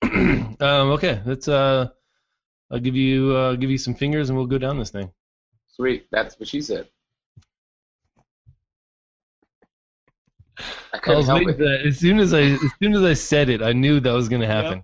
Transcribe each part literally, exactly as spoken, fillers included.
um, okay, let's. Uh, I'll give you uh, give you some fingers, and we'll go down this thing. Sweet, that's what she said. I I couldn't was help waiting it. for that. As soon as I as soon as I said it, I knew that was going to happen.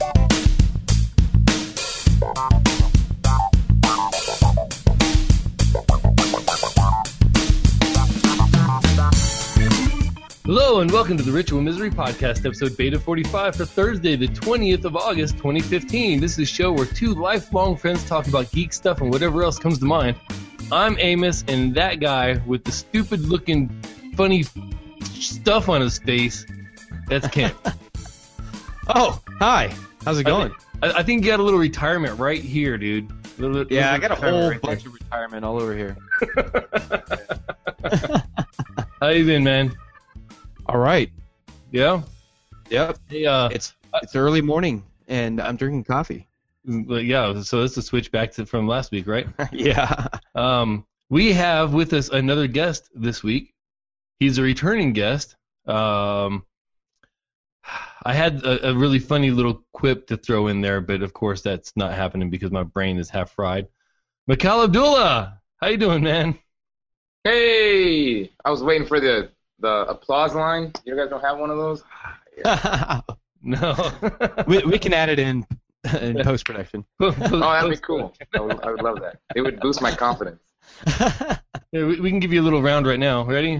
Hello and welcome to the Ritual Misery Podcast, episode Beta forty-five for Thursday, the twentieth of August, twenty fifteen. This is a show where two lifelong friends talk about geek stuff and whatever else comes to mind. I'm Amos, and that guy with the stupid-looking, funny stuff on his face, that's Kent. Oh, hi. How's it I going? think, I, I think you got a little retirement right here, dude. A little, Yeah, I little got a whole retirement right bunch of retirement all over here. there. How you been, man? All right. Yeah? Yep. Hey, uh, It's it's early morning, and I'm drinking coffee. yeah, so this is a switch back to from last week, right? Yeah. Um, we have with us another guest this week. He's a returning guest. Um, I had a, a really funny little quip to throw in there, but of course that's not happening because my brain is half fried. Mikhail Abdullah, how you doing, man? Hey, I was waiting for the the applause line. You guys don't have one of those? No. we we can add it in in post production. Oh, that'd be cool. I would, I would love that. It would boost my confidence. Yeah, we, we can give you a little round right now. Ready?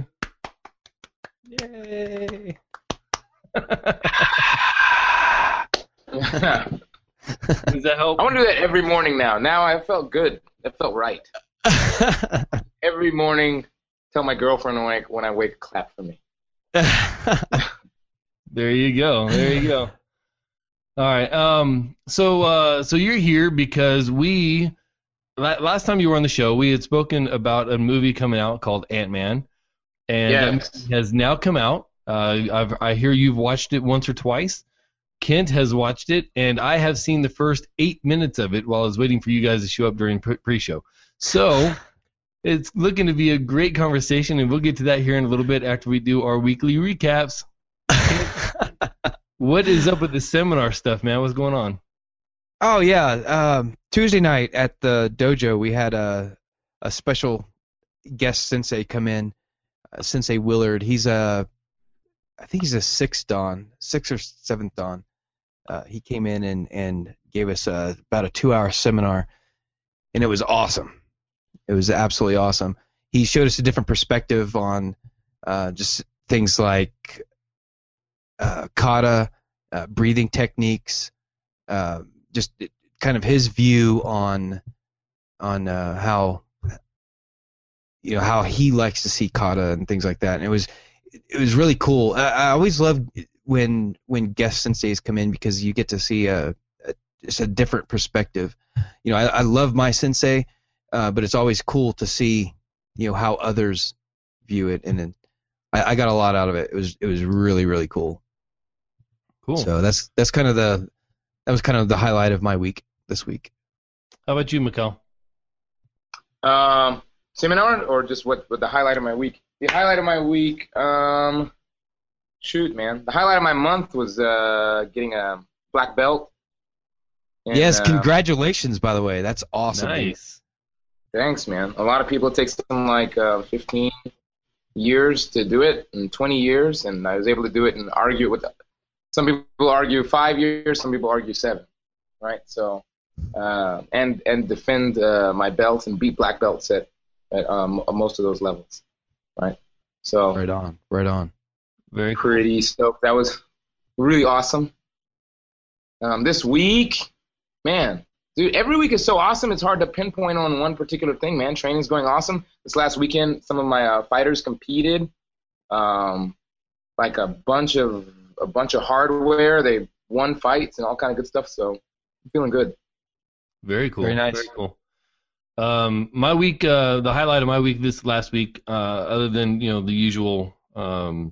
Yay! Does that help? I want to do that every morning now. Now I felt good. It felt right. Every morning, tell my girlfriend when I, when I wake, clap for me. There you go. There you go. All right. Um. So, uh, so you're here because we la- last time you were on the show, we had spoken about a movie coming out called Ant-Man, and that Yes. movie has now come out. Uh, I've, I hear you've watched it once or twice. Kent has watched it, and I have seen the first eight minutes of it while I was waiting for you guys to show up during pre- pre-show. So it's looking to be a great conversation, and we'll get to that here in a little bit after we do our weekly recaps. What is up with the seminar stuff, man? What's going on? Oh yeah. Um, Tuesday night at the dojo, we had a a special guest sensei come in, uh, Sensei Willard. He's a, I think he's a sixth dan, sixth or seventh dan. Uh, he came in and, and gave us a, about a two-hour seminar, and it was awesome. It was absolutely awesome. He showed us a different perspective on uh, just things like uh, kata, uh, breathing techniques, uh, just kind of his view on on uh, how you know how he likes to see kata and things like that. And it was it was really cool. I, I always love when when guest senseis come in because you get to see a, a just a different perspective. You know, I, I love my sensei, uh, but it's always cool to see you know how others view it, and then I, I got a lot out of it. It was it was really really cool. Cool. So that's that's kind of the that was kind of the highlight of my week this week. How about you, Mikhail? Um, seminar or just what, what the highlight of my week? The highlight of my week, um, shoot, man. The highlight of my month was uh, getting a black belt. And, yes, uh, congratulations, by the way. That's awesome. Nice. Thanks, man. A lot of people, it takes them like uh, fifteen years to do it, and twenty years, and I was able to do it and argue with. Some people argue five years, some people argue seven, right? So, uh, and and defend uh, my belt and beat black belts at at um, most of those levels, right? So, Right on, right on. Very cool. pretty stoked. That was really awesome. Um, this week, man, dude, every week is so awesome. It's hard to pinpoint on one particular thing, man. Training's going awesome. This last weekend, some of my uh, fighters competed, um, like a bunch of a bunch of hardware. They won fights and all kind of good stuff. So I'm feeling good. Very cool. Very nice. Very cool. Um, my week, uh, the highlight of my week this last week, uh, other than you know the usual. Um,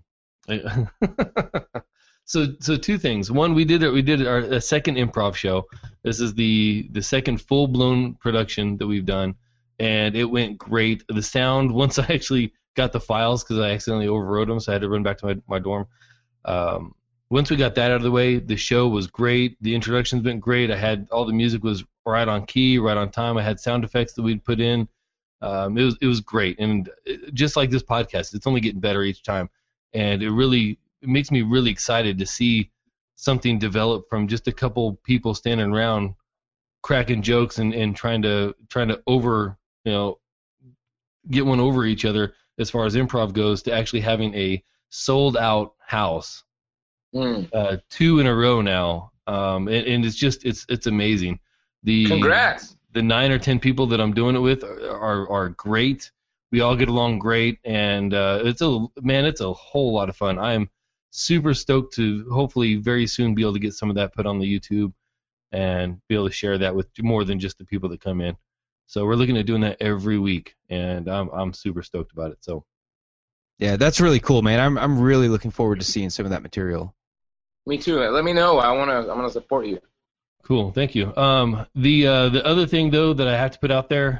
so so two things. One, we did it. We did our a second improv show. This is the the second full blown production that we've done, and it went great. The sound once I actually got the files because I accidentally overrode them, so I had to run back to my my dorm. Um, once we got that out of the way, the show was great. The introductions been great. I had all the music was right on key, right on time. I had sound effects that we'd put in. Um, it was it was great, and it, just like this podcast, it's only getting better each time, and it really it makes me really excited to see something develop from just a couple people standing around cracking jokes and, and trying to trying to over you know get one over each other as far as improv goes to actually having a sold out house, Mm. uh, two in a row now, um, and, and it's just it's it's amazing. The Congrats. The nine or ten people that I'm doing it with are are, are great. We all get along great, and uh, it's a man, it's a whole lot of fun. I am super stoked to hopefully very soon be able to get some of that put on the YouTube and be able to share that with more than just the people that come in. So we're looking at doing that every week, and I'm I'm super stoked about it. So Yeah, that's really cool, man. I'm I'm really looking forward to seeing some of that material. Me too. Let me know. I wanna I'm gonna support you. cool, thank you. Um, the uh, the other thing though that I have to put out there,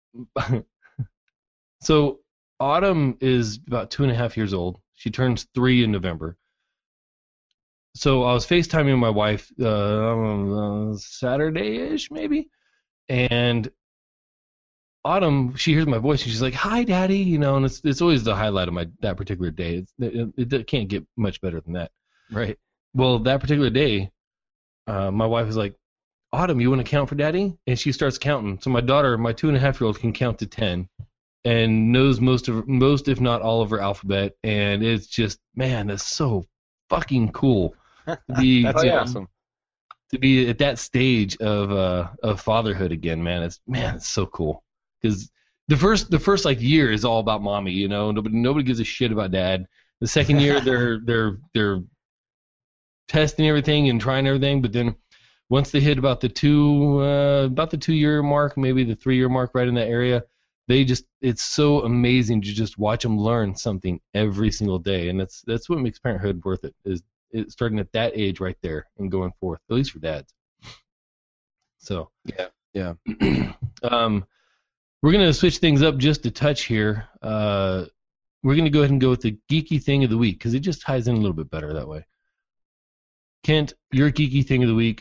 so Autumn is about two and a half years old. She turns three in November. So I was FaceTiming my wife uh, Saturday-ish maybe, and Autumn, she hears my voice and she's like, "Hi, Daddy," you know, and it's it's always the highlight of my that particular day. It's, it, it can't get much better than that. Right. Well, that particular day, uh, my wife was like, "Autumn, you want to count for Daddy?" And she starts counting. So my daughter, my two and a half year old, can count to ten, and knows most of most, if not all, of her alphabet. And it's just, man, that's so fucking cool. To be, That's Oh, yeah. awesome. to be at that stage of uh of fatherhood again, man. It's man, it's so cool. Because the first the first like year is all about mommy, you know. Nobody nobody gives a shit about dad. The second year they're they're they're testing everything and trying everything, but then once they hit about the two uh, about the two year mark, maybe the three year mark, right in that area, they just it's so amazing to just watch them learn something every single day, and that's that's what makes parenthood worth it. Is it starting at that age right there and going forth, at least for dads. So Yeah. Yeah. um, we're gonna switch things up just a touch here. Uh, we're gonna go ahead and go with the geeky thing of the week because it just ties in a little bit better that way. Kent, your geeky thing of the week.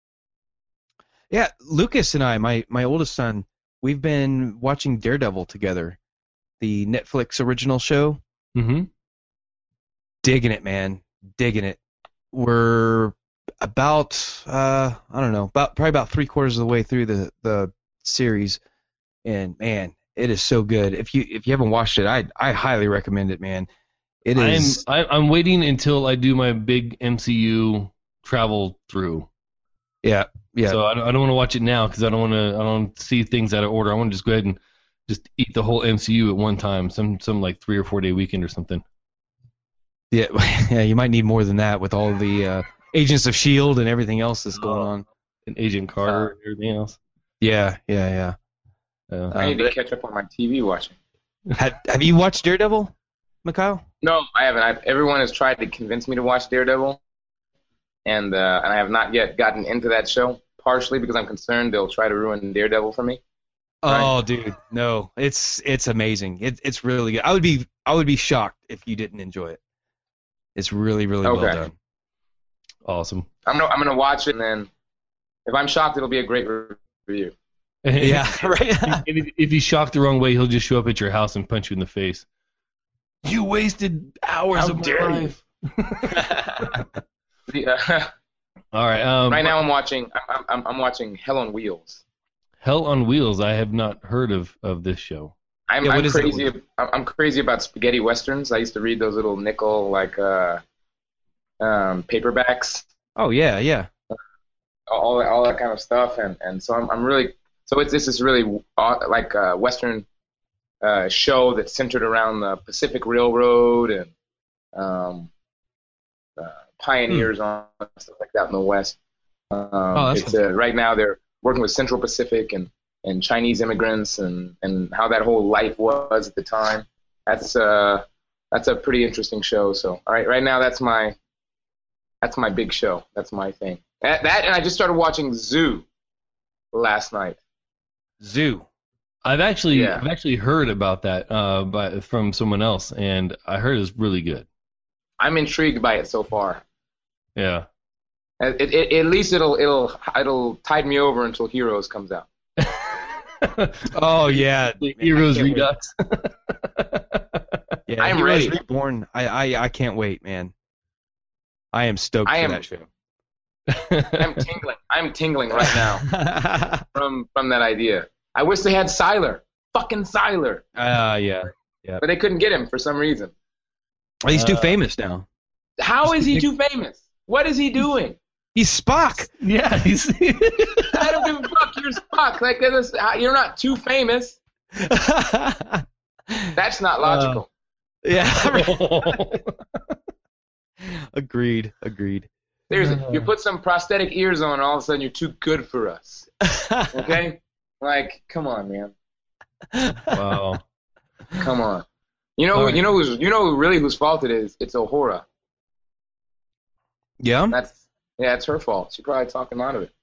Yeah, Lucas and I, my, my oldest son, we've been watching Daredevil together, the Netflix original show. Mm-hmm. Digging it, man. Digging it. We're about, uh, I don't know, about probably about three quarters of the way through the, the series, and man, it is so good. If you if you haven't watched it, I I highly recommend it, man. It is. I'm I- I'm waiting until I do my big M C U travel through. Yeah, yeah. So I don't, I don't want to watch it now because I don't want to I don't see things out of order. I want to just go ahead and just eat the whole M C U at one time, some some like three or four day weekend or something. Yeah, yeah, you might need more than that with all the uh, Agents of S H I E L D and everything else that's going on. And Agent Carter and everything else. Yeah, yeah, yeah. Uh, I need to catch up on my T V watching. Have, have you watched Daredevil, Mikhail? No, I haven't. I've, everyone has tried to convince me to watch Daredevil, and uh, and I have not yet gotten into that show. Partially because I'm concerned they'll try to ruin Daredevil for me. Oh, dude, no, it's it's amazing. It, it's really good. I would be I would be shocked if you didn't enjoy it. It's really really Okay. well done. awesome. I'm gonna I'm gonna watch it, and then if I'm shocked, it'll be a great review. Yeah, right. And if, if he's shocked the wrong way, he'll just show up at your house and punch you in the face. You wasted hours How of my dare you. life. The, uh, All right. Um, right now, I'm watching I'm, I'm I'm watching Hell on Wheels. Hell on Wheels. I have not heard of, of this show. I'm, Yeah, what I'm is it? crazy. I'm I'm crazy about spaghetti westerns. I used to read those little nickel like uh, um, paperbacks, Oh yeah, yeah. all that, all that kind of stuff, and, and so I'm I'm really so it's this is really uh, like a western uh, show that's centered around the Pacific Railroad and um, uh, pioneers on stuff like that in the West. Um, Oh, that's it's uh, right now they're working with Central Pacific and, and Chinese immigrants and, and how that whole life was at the time. That's uh that's a pretty interesting show. So all right, right now that's my that's my big show. That's my thing. That, that and I just started watching Zoo last night. Zoo. I've actually Yeah. I've actually heard about that uh, by, from someone else, and I heard it's really good. I'm intrigued by it so far. Yeah. It, it, at least it'll it'll it'll tide me over until Heroes comes out. Oh yeah, the Heroes Man, Redux. Yeah, I'm Heroes ready. Reborn. I, I I can't wait, man. I am stoked I for am- that show. I'm tingling. I'm tingling right now from from that idea. I wish they had Sylar. Fucking Sylar. uh yeah. But they couldn't get him for some reason. He's too Uh, famous now. How is he too famous? What is he doing? He's Spock. Yeah, he's I don't give a fuck. You're Spock. Like this, you're not too famous. That's not logical. Yeah. Agreed. Agreed. Seriously, uh. you put some prosthetic ears on, all of a sudden you're too good for us. Okay? Like, come on, man. Wow. Come on. You know, All who, right. you know, who's, you know, really whose fault it is? It's Ohura. Yeah. That's yeah, it's her fault. She probably talked him out of it.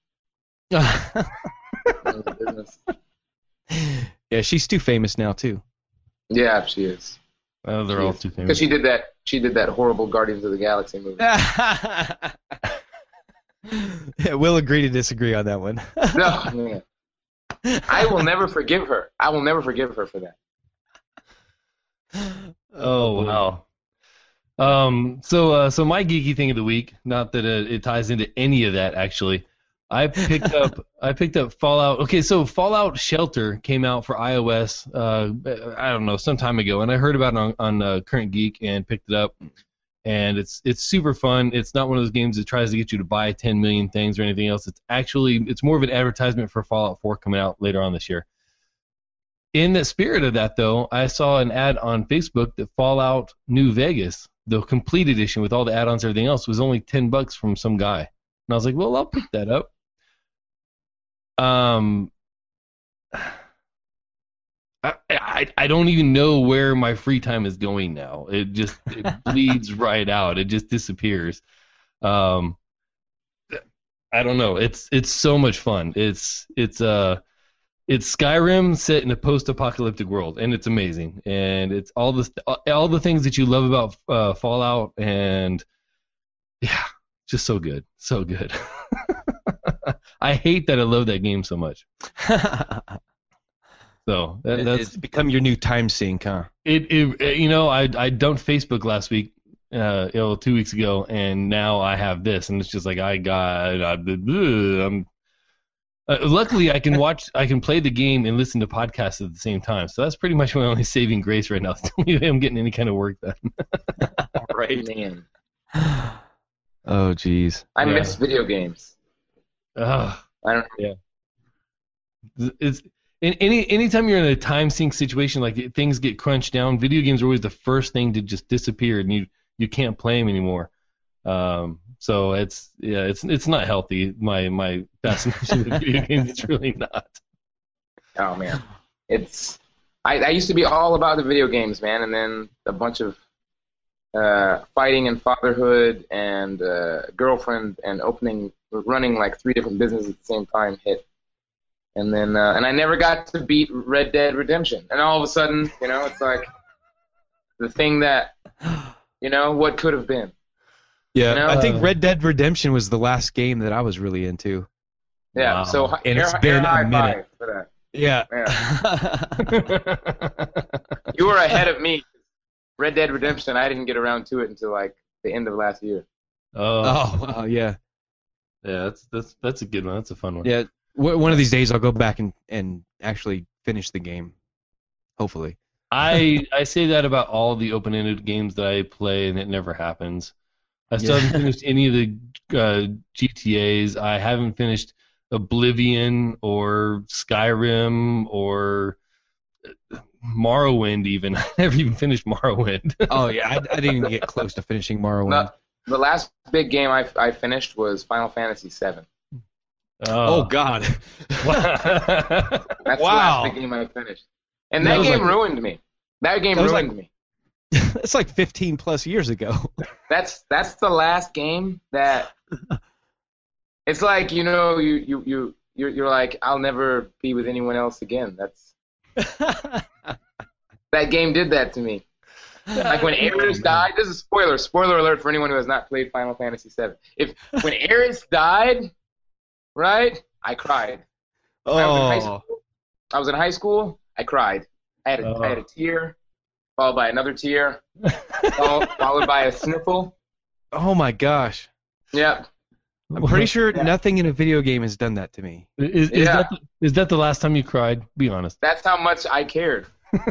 It was business. Yeah, she's too famous now too. Yeah, she is. Oh, they're all too Because famous. she did that. She did that horrible Guardians of the Galaxy movie. Yeah, we'll agree to disagree on that one. No, man. I will never forgive her. I will never forgive her for that. Oh wow. Um. So, uh, so my geeky thing of the week. Not that it, it ties into any of that actually. I picked up. I picked up Fallout. Okay, so Fallout Shelter came out for iOS. Uh, I don't know, some time ago, and I heard about it on on uh, Current Geek and picked it up. And it's it's super fun. It's not one of those games that tries to get you to buy ten million things or anything else. It's actually it's more of an advertisement for Fallout four coming out later on this year. In the spirit of that, though, I saw an ad on Facebook that Fallout New Vegas, the complete edition with all the add-ons and everything else, was only ten bucks from some guy. And I was like, well, I'll pick that up. Um, I, I I don't even know where my free time is going now. It just it bleeds right out. It just disappears. Um, I don't know. It's it's so much fun. It's it's uh it's Skyrim set in a post-apocalyptic world, and it's amazing. And it's all the all the things that you love about uh, Fallout, and yeah, just so good, so good. I hate that I love that game so much. So that, that's It's become your new time sink, huh? it, it. You know, I I dumped Facebook last week, uh, you know, two weeks ago, and now I have this, and it's just like I got. I, I'm. Uh, luckily, I can watch, I can play the game and listen to podcasts at the same time. So that's pretty much my only saving grace right now. I'm getting any kind of work done. Right, man. Oh, jeez. I Yeah. miss video games. Ugh. I don't. It's in any anytime you're in a time sink situation, like things get crunched down. Video games are always the first thing to just disappear, and you you can't play them anymore. Um, so it's yeah, it's it's not healthy. My my fascination with video games, it's really not. Oh man, it's. I, I used to be all about the video games, man, and then a bunch of uh, fighting and fatherhood and uh, girlfriend and opening, running like three different businesses at the same time hit. And then, uh, and I never got to beat Red Dead Redemption. And all of a sudden, you know, it's like the thing that, you know, what could have been. Yeah, You know, I think uh, Red Dead Redemption was the last game that I was really into. Yeah. Wow. So And air, it's been air high a minute. five for that. Yeah. You were ahead of me. Red Dead Redemption, I didn't get around to it until like the end of last year. Oh, Oh, wow, yeah. yeah, that's that's that's a good one. That's a fun one. Yeah. W- one of these days I'll go back and, and actually finish the game. Hopefully. I I say that about all the open-ended games that I play, and it never happens. I still Yeah. haven't finished any of the uh, G T As. I haven't finished Oblivion or Skyrim or Morrowind even. I never even finished Morrowind. Oh, yeah. I, I didn't even get close to finishing Morrowind. No, the last big game I, I finished was Final Fantasy seven. Oh, God. That's the Wow. last big game I finished. And That that was game like- ruined me. That game That was ruined like- me. That's like fifteen plus years ago. That's that's the last game that it's like, you know, you you you you're, you're like, I'll never be with anyone else again. That's that game did that to me. Like when Ares died, this is a spoiler, spoiler alert for anyone who has not played Final Fantasy seven. If when Ares died, right, I cried. Oh. I was in high school. I was in high school. I cried. I had a, Oh. I had a tear, followed by another tear, followed, followed by a sniffle. Oh my gosh. Yep. I'm pretty sure Yeah. nothing in a video game has done that to me. Is, is, Yeah. that, the- is that the last time you cried? Be honest. That's how much I cared.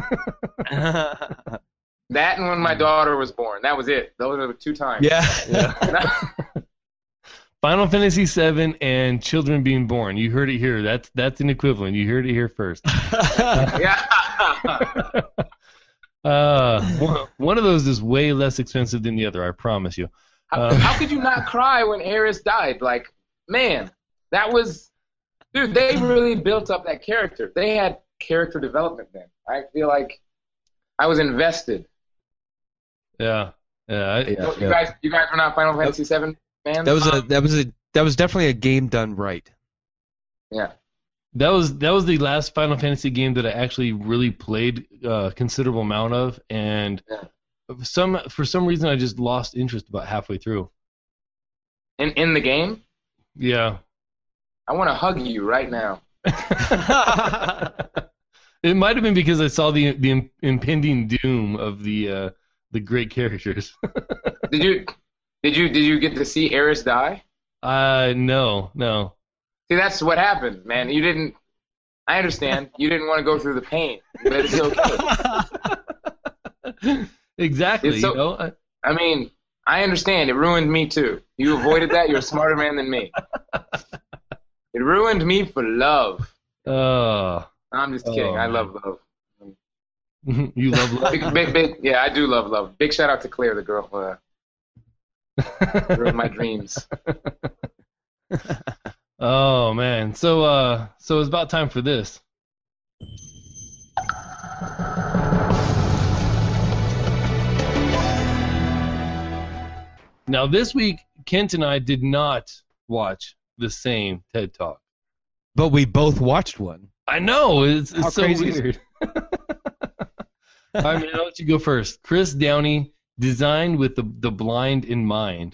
That and when my daughter was born. That was it. Those are the two times. Yeah. Yeah. Final Fantasy seven and children being born. You heard it here. That's that's an equivalent. You heard it here first. Yeah. Uh, one, one of those is way less expensive than the other. I promise you. How, Um, how could you not cry when Ares died? Like, man, that was, dude. They really built up that character. They had character development then. I feel like I was invested. Yeah. Yeah. I, Yeah. You guys, you guys were not Final Fantasy seven fans. That was a that was a that was definitely a game done right. Yeah. That was that was the last Final Fantasy game that I actually really played uh, a considerable amount of, and Yeah. some for some reason I just lost interest about halfway through. In in the game, Yeah. I want to hug you right now. It might have been because I saw the the im- impending doom of the uh, the great characters. Did you did you did you get to see Ares die? uh no, no. See, that's what happened, man. You didn't. I understand. You didn't want to go through the pain, but it's okay. Exactly. It's so- you know? I- I mean, I understand. It ruined me too. You avoided that. You're a smarter man than me. It ruined me for love. Uh, I'm just kidding. Oh, I man. love love. you love love. Big, big, big, yeah, I do love love. Big shout out to Claire, the girl. Uh, ruined my dreams. Oh man. So uh so it's about time for this. Now this week Kent and I did not watch the same TED Talk. But we both watched one. I know, it's it's How so crazy is it? weird. All right, man, I'll let you go first. Chris Downey, designed with the the blind in mind.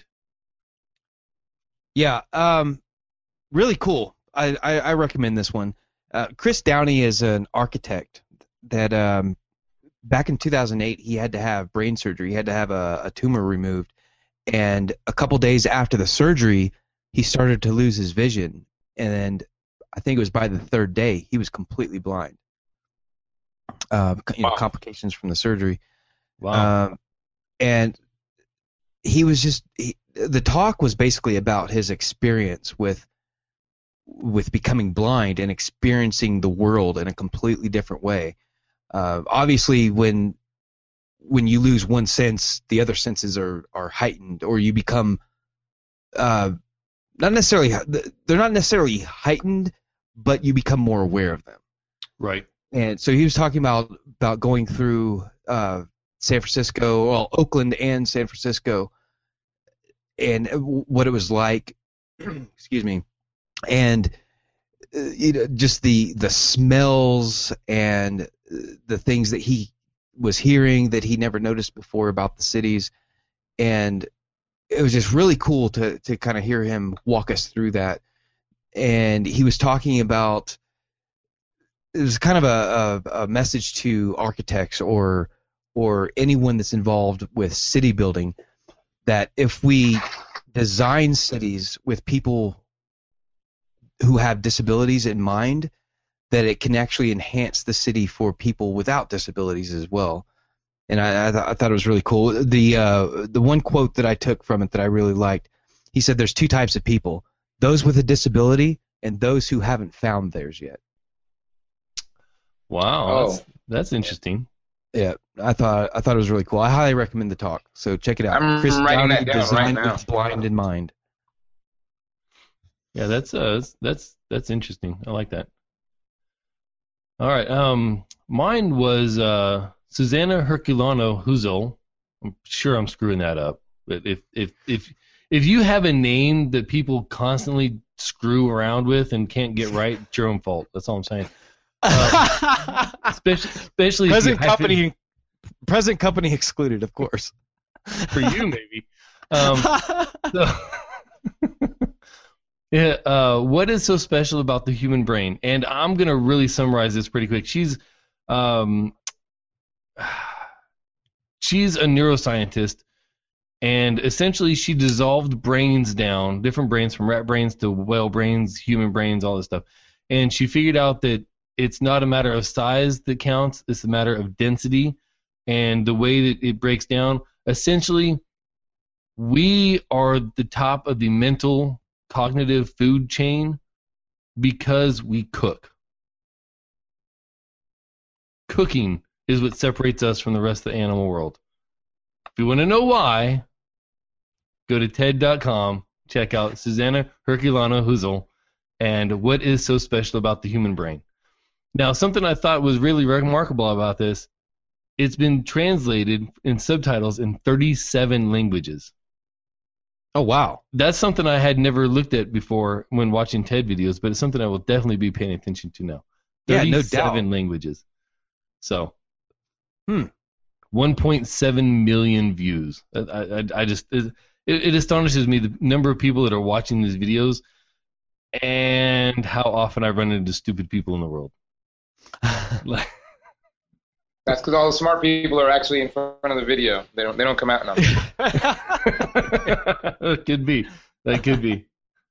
Yeah, um, really cool. I, I, I recommend this one. Uh, Chris Downey is an architect that um, back in two thousand eight he had to have brain surgery. He had to have a, a tumor removed, and a couple days after the surgery, he started to lose his vision, and I think it was by the third day he was completely blind. Uh, you know, Wow. complications from the surgery. Wow. Um, and he was just he, the talk was basically about his experience with with becoming blind and experiencing the world in a completely different way. Uh, obviously, when when you lose one sense, the other senses are are heightened, or you become uh, not necessarily they're not necessarily heightened, but you become more aware of them. Right. And so he was talking about about going through uh, San Francisco, well, Oakland and San Francisco, and what it was like. Excuse me, and uh, you know, just the the smells and uh, the things that he was hearing that he never noticed before about the cities, and it was just really cool to to kind of hear him walk us through that. And he was talking about. It was kind of a, a, a message to architects or or anyone that's involved with city building that if we design cities with people who have disabilities in mind, that it can actually enhance the city for people without disabilities as well. And I, I, th- I thought it was really cool. The uh, the one quote that I took from it that I really liked, he said, "There's two types of people: those with a disability and those who haven't found theirs yet." Wow. Oh. That's, that's interesting. Yeah, I thought I thought it was really cool. I highly recommend the talk. So check it out. I'm Chris writing Downey, that down right designed now. with blind in mind. Yeah, that's uh that's that's, that's interesting. I like that. All right. Um mine was uh Susanna Herculano Huzel. I'm sure I'm screwing that up. But if if if if you have a name that people constantly screw around with and can't get right, it's your own fault. That's all I'm saying. Uh, especially especially if you present hyphen- company Present company excluded, of course. For you, maybe. Um, so, yeah, uh, what is so special about the human brain? And I'm going to really summarize this pretty quick. She's um, she's a neuroscientist, and essentially she dissolved brains down, different brains from rat brains to whale brains, human brains, all this stuff. And she figured out that it's not a matter of size that counts, it's a matter of density and the way that it breaks down. Essentially, we are the top of the mental cognitive food chain because we cook. Cooking is what separates us from the rest of the animal world. If you want to know why, go to T E D dot com, check out Susanna Herculano Husel, and what is so special about the human brain. Now, something I thought was really remarkable about this, it's been translated in subtitles in thirty-seven languages. Oh, wow. That's something I had never looked at before when watching TED videos, but it's something I will definitely be paying attention to now. Yeah, no doubt. thirty-seven languages. So, hmm. one point seven million views. I, I, I just, it, it astonishes me the number of people that are watching these videos and how often I run into stupid people in the world. Like, that's because all the smart people are actually in front of the video. They don't. They don't come out enough. That could be. That could be.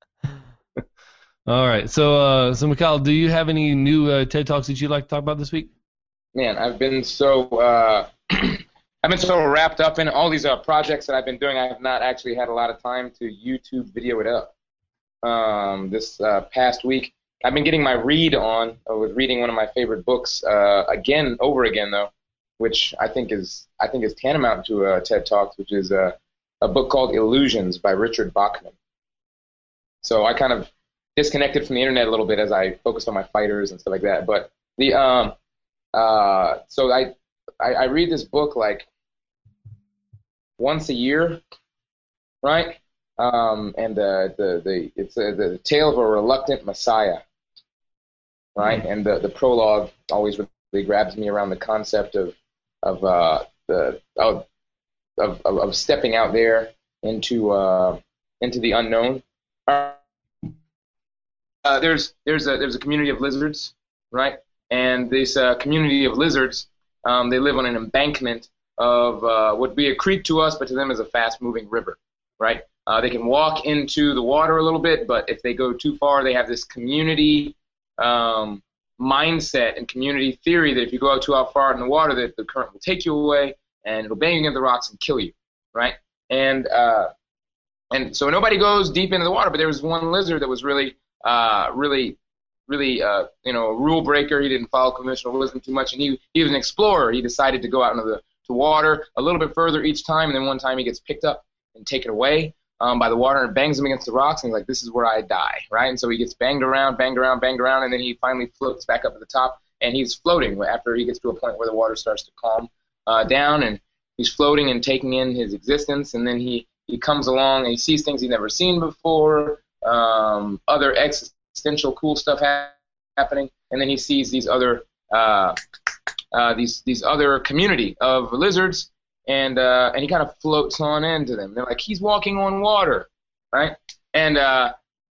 All right. So, uh, so Mikhail, do you have any new uh, TED Talks that you'd like to talk about this week? Man, I've been so uh, I've been so wrapped up in all these uh, projects that I've been doing. I have not actually had a lot of time to YouTube video it up. Um, this uh, past week, I've been getting my read on. I was reading one of my favorite books uh, again, over again though, which I think is I think is tantamount to a TED Talks, which is a a book called Illusions by Richard Bachman. So I kind of disconnected from the internet a little bit as I focused on my fighters and stuff like that. But the um uh so I I, I read this book like once a year, right? Um, and the the the it's a, the tale of a reluctant Messiah, right? Mm-hmm. And the the prologue always really grabs me around the concept of of uh the of of of stepping out there into uh into the unknown. Uh, there's there's a there's a community of lizards, right? And this uh, community of lizards, um, they live on an embankment of uh, what would be a creek to us, but to them is a fast-moving river, right? Uh, they can walk into the water a little bit, but if they go too far, they have this community um, mindset and community theory that if you go out too out far in the water, that the current will take you away and it'll bang you against the rocks and kill you, right? And uh, and so nobody goes deep into the water, but there was one lizard that was really, uh, really, really, uh, you know, a rule breaker. He didn't follow conventional wisdom too much, and he he was an explorer. He decided to go out into the to water a little bit further each time, and then one time he gets picked up and taken away um, by the water and bangs him against the rocks, and he's like, this is where I die, right? And so he gets banged around, banged around, banged around, and then he finally floats back up at the top, and he's floating after he gets to a point where the water starts to calm uh, down, and he's floating and taking in his existence, and then he, he comes along and he sees things he's never seen before, um, other existential cool stuff ha- happening, and then he sees these other uh, uh, these these other community of lizards, and uh, and he kind of floats on into them. They're like, he's walking on water, right? And uh,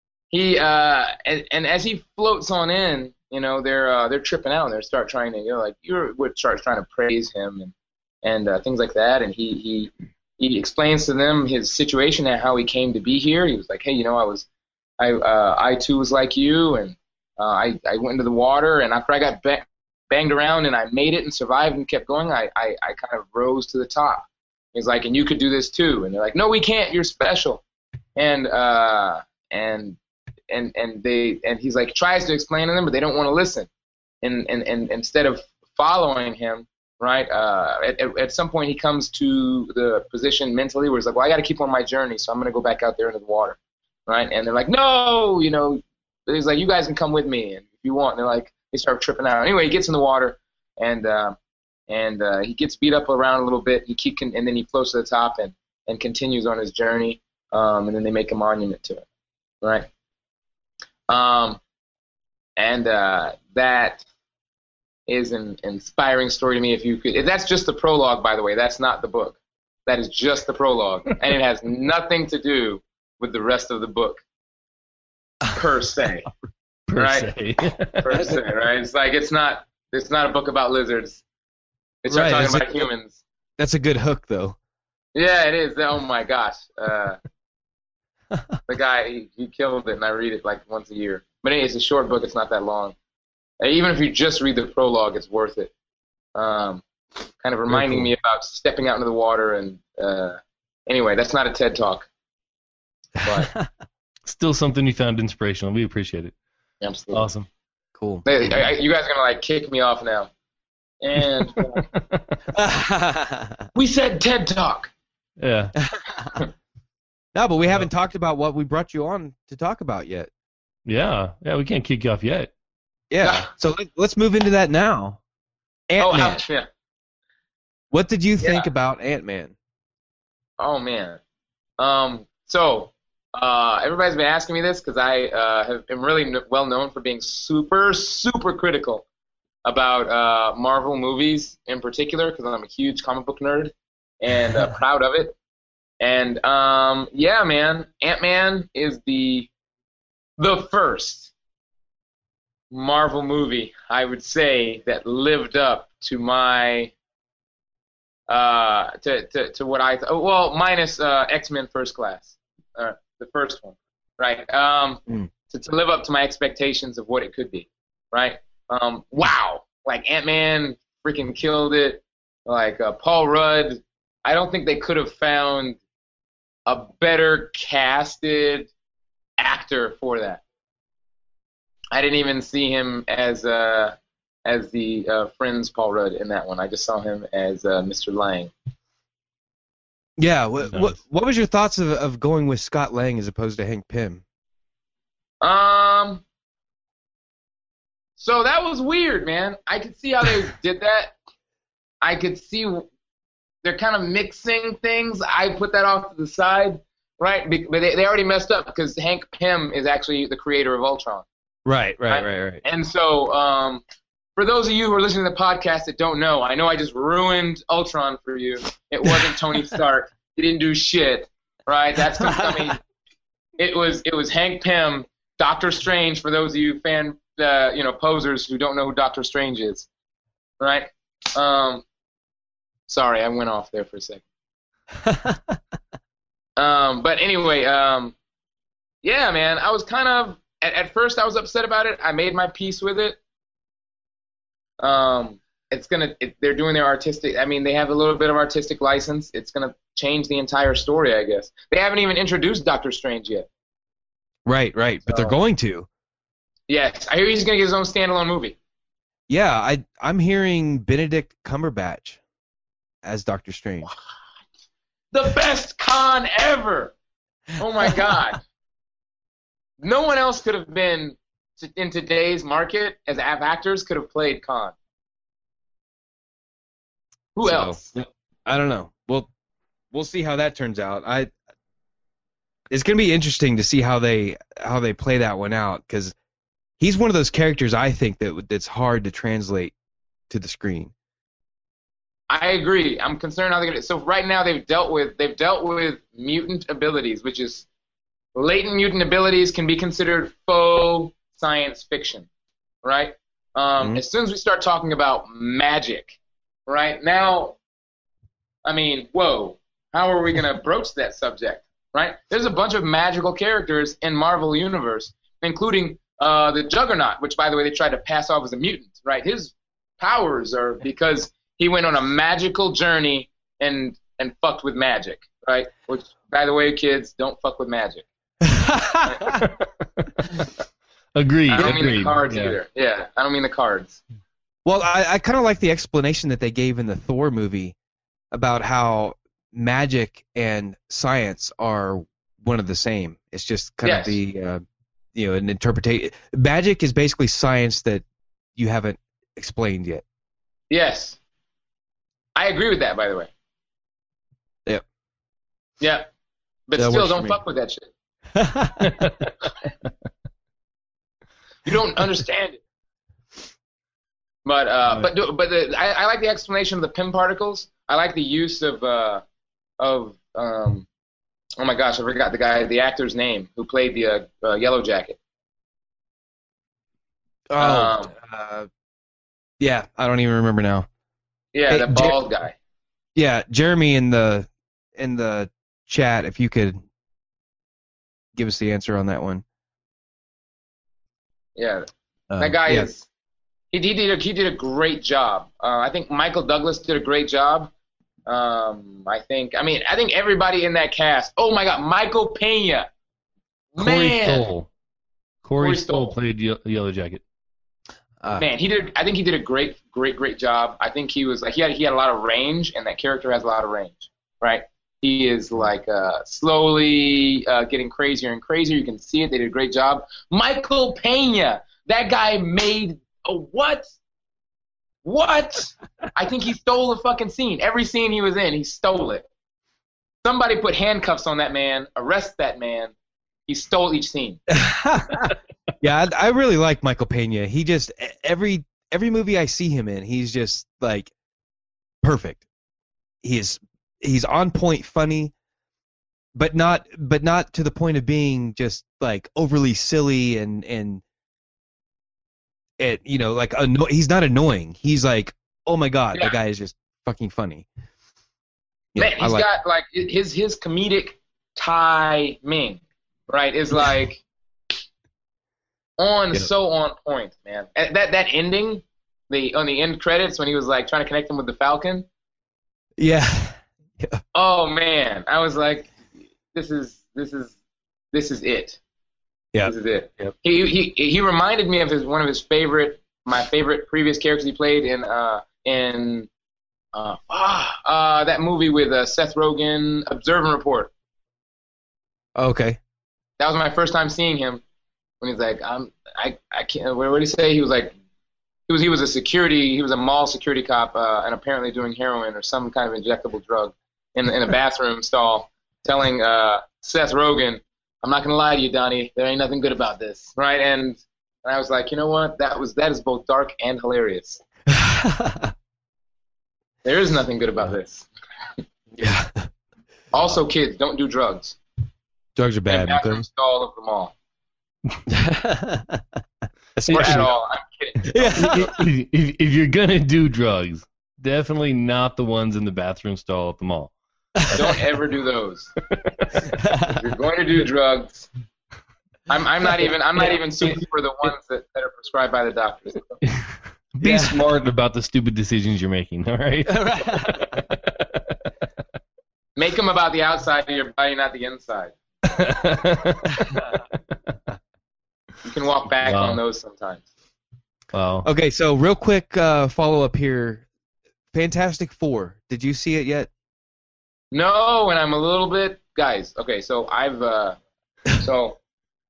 he uh, and, and as he floats on in, you know, they're uh, they're tripping out and they start trying to, you know, like you're would start trying to praise him and and uh, things like that. And he he he explains to them his situation and how he came to be here. He was like, hey, you know, I was I uh, I too was like you, and uh, I I went into the water, and after I got ba- banged around and I made it and survived and kept going, I, I I kind of rose to the top. He's like, and you could do this too. And they're like, no, we can't. You're special. And uh and and and they and he's like tries to explain to them, but they don't want to listen. And and and instead of following him, right? Uh, at, at some point he comes to the position mentally where he's like, well, I got to keep on my journey, so I'm gonna go back out there into the water, right? And they're like, no, you know, he's like, you guys can come with me, and if you want. And they're like, they start tripping out. Anyway, he gets in the water, and uh, and uh, he gets beat up around a little bit. He keep, and then he floats to the top and and continues on his journey. Um, and then they make a monument to it, right? Um, and uh, that is an inspiring story to me. If you could, that's just the prologue, by the way. That's not the book. That is just the prologue, and it has nothing to do with the rest of the book, per se. Per right? se. per se, right? It's like it's not it's not a book about lizards. It's not Right, talking it's about a- humans. That's a good hook, though. Yeah, it is. Oh my gosh. Uh, the guy he, he killed it, and I read it like once a year. But anyway, it's a short book. It's not that long. And even if you just read the prologue, it's worth it. Um, kind of reminding cool. me about stepping out into the water. And uh, anyway, that's not a TED talk. But Still something you found inspirational. We appreciate it. absolutely. Awesome. Cool. Hey, I, I, you guys are gonna like kick me off now. And uh, we said TED talk. Yeah. No, but we haven't talked about what we brought you on to talk about yet. Yeah. Yeah, we can't kick you off yet. Yeah. So let- let's move into that now. Oh, Ant-Man. ouch, yeah. What did you think Yeah. about Ant-Man? Oh man. Um. So, uh, everybody's been asking me this because I uh, have, am really n- well known for being super, super critical about uh, Marvel movies in particular because I'm a huge comic book nerd and uh, proud of it. And um, yeah, man, Ant-Man is the the first Marvel movie I would say that lived up to my uh to to, to what I th- oh, well minus uh, X-Men First Class, uh, the first one, right? Um, Mm. to, to live up to my expectations of what it could be, right? Um, wow, like Ant-Man freaking killed it. Like uh, Paul Rudd, I don't think they could have found a better casted actor for that. I didn't even see him as uh, as the uh, Friends Paul Rudd in that one. I just saw him as uh, Mister Lang. Yeah. What, Nice. what What was your thoughts of of going with Scott Lang as opposed to Hank Pym? Um. So that was weird, man. I could see how they did that. I could see they're kind of mixing things. I put that off to the side, right? Be- But they, they already messed up because Hank Pym is actually the creator of Ultron. Right. Right. Right. Right. Right. And so, um, for those of you who are listening to the podcast that don't know, I know I just ruined Ultron for you. It wasn't Tony Stark. He didn't do shit, right? That's I mean, it was it was Hank Pym, Doctor Strange. For those of you fan, uh, you know, posers who don't know who Doctor Strange is, right? Um, sorry, I went off there for a second. Um, but anyway, um, yeah, man, I was kind of at, at first I was upset about it. I made my peace with it. Um, it's gonna it, they're doing their artistic. I mean, they have a little bit of artistic license. It's gonna change the entire story, I guess. They haven't even introduced Doctor Strange yet. Right. Right. But they're So- going to. Yes, I hear he's gonna get his own standalone movie. Yeah. I I'm hearing Benedict Cumberbatch as Doctor Strange. The best con ever. Oh my God. No one else could have been t- in today's market as av- actors could have played Khan. Who So, else? I don't know. Well, we'll see how that turns out. I. It's gonna be interesting to see how they how they play that one out because he's one of those characters I think that that's hard to translate to the screen. I agree. I'm concerned how they're gonna. So right now they've dealt with they've dealt with mutant abilities, which is latent mutant abilities can be considered faux science fiction, right? Um, Mhm. As soon as we start talking about magic, right now, I mean, whoa, how are we gonna broach that subject, right? There's a bunch of magical characters in Marvel Universe, including uh, the Juggernaut, which by the way they tried to pass off as a mutant, right? His powers are because he went on a magical journey and and fucked with magic, right? Which, by the way, kids, don't fuck with magic. Agreed. I don't mean agreed. the cards yeah. either. Yeah, I don't mean the cards. Well, I, I kind of like the explanation that they gave in the Thor movie about how magic and science are one of the same. It's just kind Yes. of the, uh, you know, an interpretation. Magic is basically science that you haven't explained yet. Yes. I agree with that, by the way. Yep. Yeah. But That still, works for don't me. fuck with that shit. You don't understand it. But uh, but but the, I, I like the explanation of the Pym particles. I like the use of uh, of um, oh my gosh, I forgot the guy, the actor's name who played the uh, uh, Yellow Jacket. Oh, Um, uh, yeah, I don't even remember now. Yeah, Hey, the bald guy. Yeah, Jeremy in the in the chat, if you could give us the answer on that one. Yeah, Um, that guy yeah. is. He, he did a, he did a great job. Uh, I think Michael Douglas did a great job. Um, I think I mean I think everybody in that cast. Oh my God, Michael Pena. Corey Man, Stoll. Corey Corey Stoll Stoll. played Ye- Yellow Jacket. Uh, man, he did. I think he did a great, great, great job. I think he was like he had he had a lot of range, and that character has a lot of range, right? He is like uh, slowly uh, getting crazier and crazier. You can see it. They did a great job. Michael Pena, that guy made a what? What? I think he stole the fucking scene. Every scene he was in, he stole it. Somebody put handcuffs on that man, arrest that man. He stole each scene. yeah, I, I really like Michael Pena. He just every every movie I see him in, he's just like perfect. He's he's on point, funny, but not but not to the point of being just like overly silly and and it you know like anno- he's not annoying. He's like, oh my God, Yeah. that guy is just fucking funny. Yeah, Man, I he's like- got like his his comedic timing, right? Is like on Yeah. so on point, man. And that that ending, the on the end credits when he was like trying to connect him with the Falcon. yeah. Oh man, I was like, this is this is this is it. Yeah. This is it. Yep. He he he reminded me of his one of his favorite my favorite previous characters he played in uh in uh ah, uh that movie with uh, Seth Rogen, Observe and Report. Okay. That was my first time seeing him when he's like, I'm I I can't what did he say? He was like he was he was a security he was a mall security cop uh, and apparently doing heroin or some kind of injectable drug in in a bathroom stall, telling uh, Seth Rogen, I'm not gonna lie to you, Donnie, there ain't nothing good about this, right? And, and I was like, you know what? That was that is both dark and hilarious. There is nothing good about this. yeah. Also, kids, don't do drugs. Drugs are In bad. bathroom Okay? stall of the mall. Or Especially- at all. I'm kidding. Yeah. if, if, if you're gonna do drugs, definitely not the ones in the bathroom stall at the mall. Don't ever do those. If you're going to do drugs, I'm I'm not even I'm not even super for the ones that, that are prescribed by the doctors. Be Yeah. smart about the stupid decisions you're making. All right. Make them about the outside of your body, not the inside. You can walk back Wow. on those sometimes. Wow. Okay, so real quick uh, follow up here. Fantastic Four. Did you see it yet? No, and I'm a little bit, guys. Okay, so I've uh, so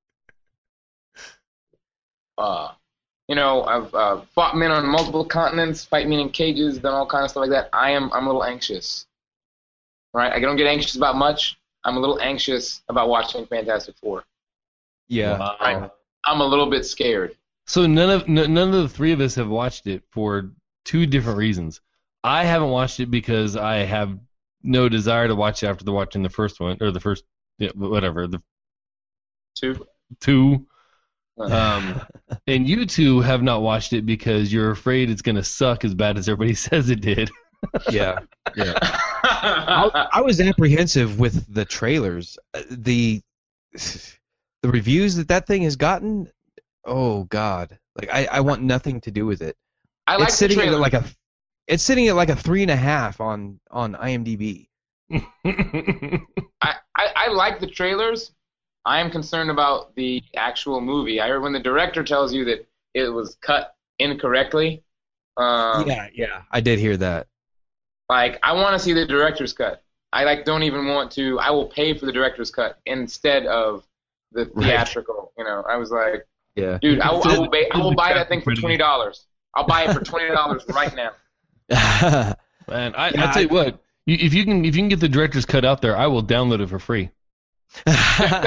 uh, you know, I've uh, fought men on multiple continents, fight men in cages, done all kinds of stuff like that. I am I'm a little anxious. Right? I don't get anxious about much. I'm a little anxious about watching Fantastic Four. Yeah. Wow. Right. I'm a little bit scared. So none of n- none of the three of us have watched it for two different reasons. I haven't watched it because I have no desire to watch it after the watching the first one or the first yeah, whatever the Two. two. Uh, Um, and you two have not watched it because you're afraid it's gonna suck as bad as everybody says it did. Yeah. Yeah. I, I was apprehensive with the trailers. Uh, The the reviews that that thing has gotten. Oh God! Like I, I want nothing to do with it. I like it's the sitting at trailer. like a it's sitting at like a three and a half on on IMDb. I, I, I like the trailers. I am concerned about the actual movie. I heard when the director tells you that it was cut incorrectly. Um, yeah, yeah. I did hear that. Like, I want to see the director's cut. I like don't even want to. I will pay for the director's cut instead of the Right. theatrical. You know, I was like, Yeah. dude, I, will- I will, ba- I will buy that thing for twenty dollars. I'll buy it for twenty dollars right now. Man, I, Yeah, I tell you what, you, if you can if you can get the director's cut out there, I will download it for free.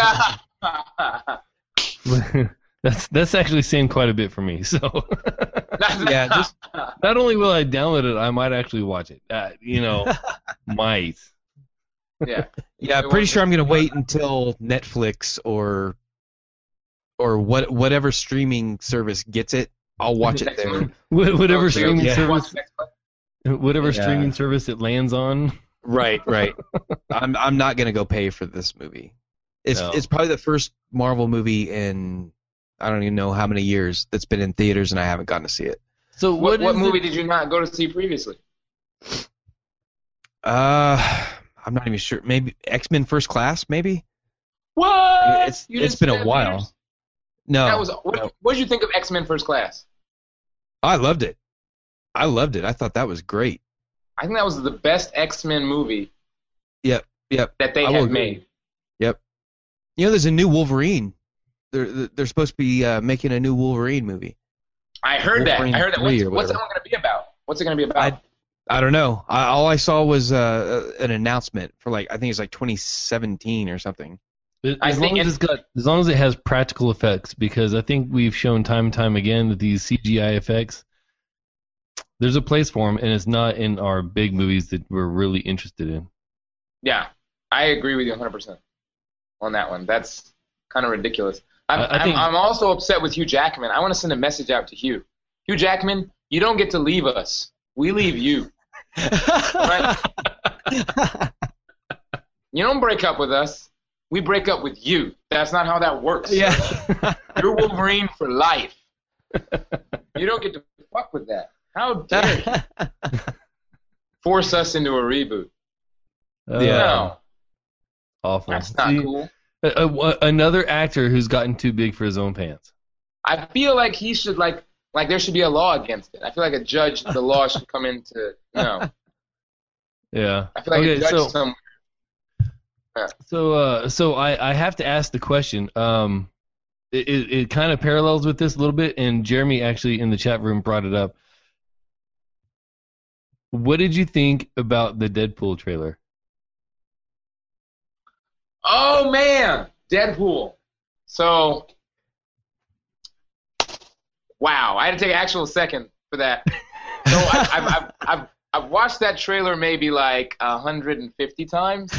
that's that's actually saying quite a bit for me. So Yeah, just Not only will I download it, I might actually watch it. Uh, you know, might. yeah. yeah. Pretty sure I'm gonna wait until Netflix or or what whatever streaming service gets it. I'll watch it Next there. month. Wh- Whatever Oh, streaming yeah. service, whatever Yeah. streaming service it lands on. Right, right. I'm I'm not gonna go pay for this movie. It's No. it's probably the first Marvel movie in I don't even know how many years that's been in theaters and I haven't gotten to see it. So What, what, what is movie it- did you not go to see previously? Uh, I'm not even sure. Maybe X-Men First Class, maybe. What? It's You it's didn't been see a that in while. theaters? No, That was. What, no. what did you think of X-Men First Class? I loved it. I loved it. I thought that was great. I think that was the best X-Men movie Yep, yep. that they I will have agree. made. Yep. You know, there's a new Wolverine. They're they're supposed to be uh, making a new Wolverine movie. I heard that. Wolverine I heard that. three What's, or what's that whatever. one going to be about? What's it going to be about? I I don't know. I, all I saw was uh, an announcement for like I think it's like twenty seventeen or something. As I long think as it- it's got, as long as it has practical effects, because I think we've shown time and time again that these C G I effects, there's a place for them, and it's not in our big movies that we're really interested in. Yeah, I agree with you one hundred percent on that one. That's kind of ridiculous. I'm, I- I think- I'm, I'm also upset with Hugh Jackman. I want to send a message out to Hugh. Hugh Jackman, you don't get to leave us. We leave you. Right? You don't break up with us. We break up with you. That's not how that works. Yeah. You're Wolverine for life. You don't get to fuck with that. How dare you force us into a reboot? Uh, Yeah. No, Awful. that's not See, cool. uh, uh, another actor who's gotten too big for his own pants. I feel like he should like like there should be a law against it. I feel like a judge, the law should come into no. Yeah. I feel like Okay, a judge so- some So, uh, so I, I have to ask the question. Um, it, it, it kind of parallels with this a little bit, and Jeremy actually in the chat room brought it up. What did you think about the Deadpool trailer? Oh man, Deadpool. So wow, I had to take an actual second for that. So I, I've, I've I've I've watched that trailer maybe like one hundred fifty times.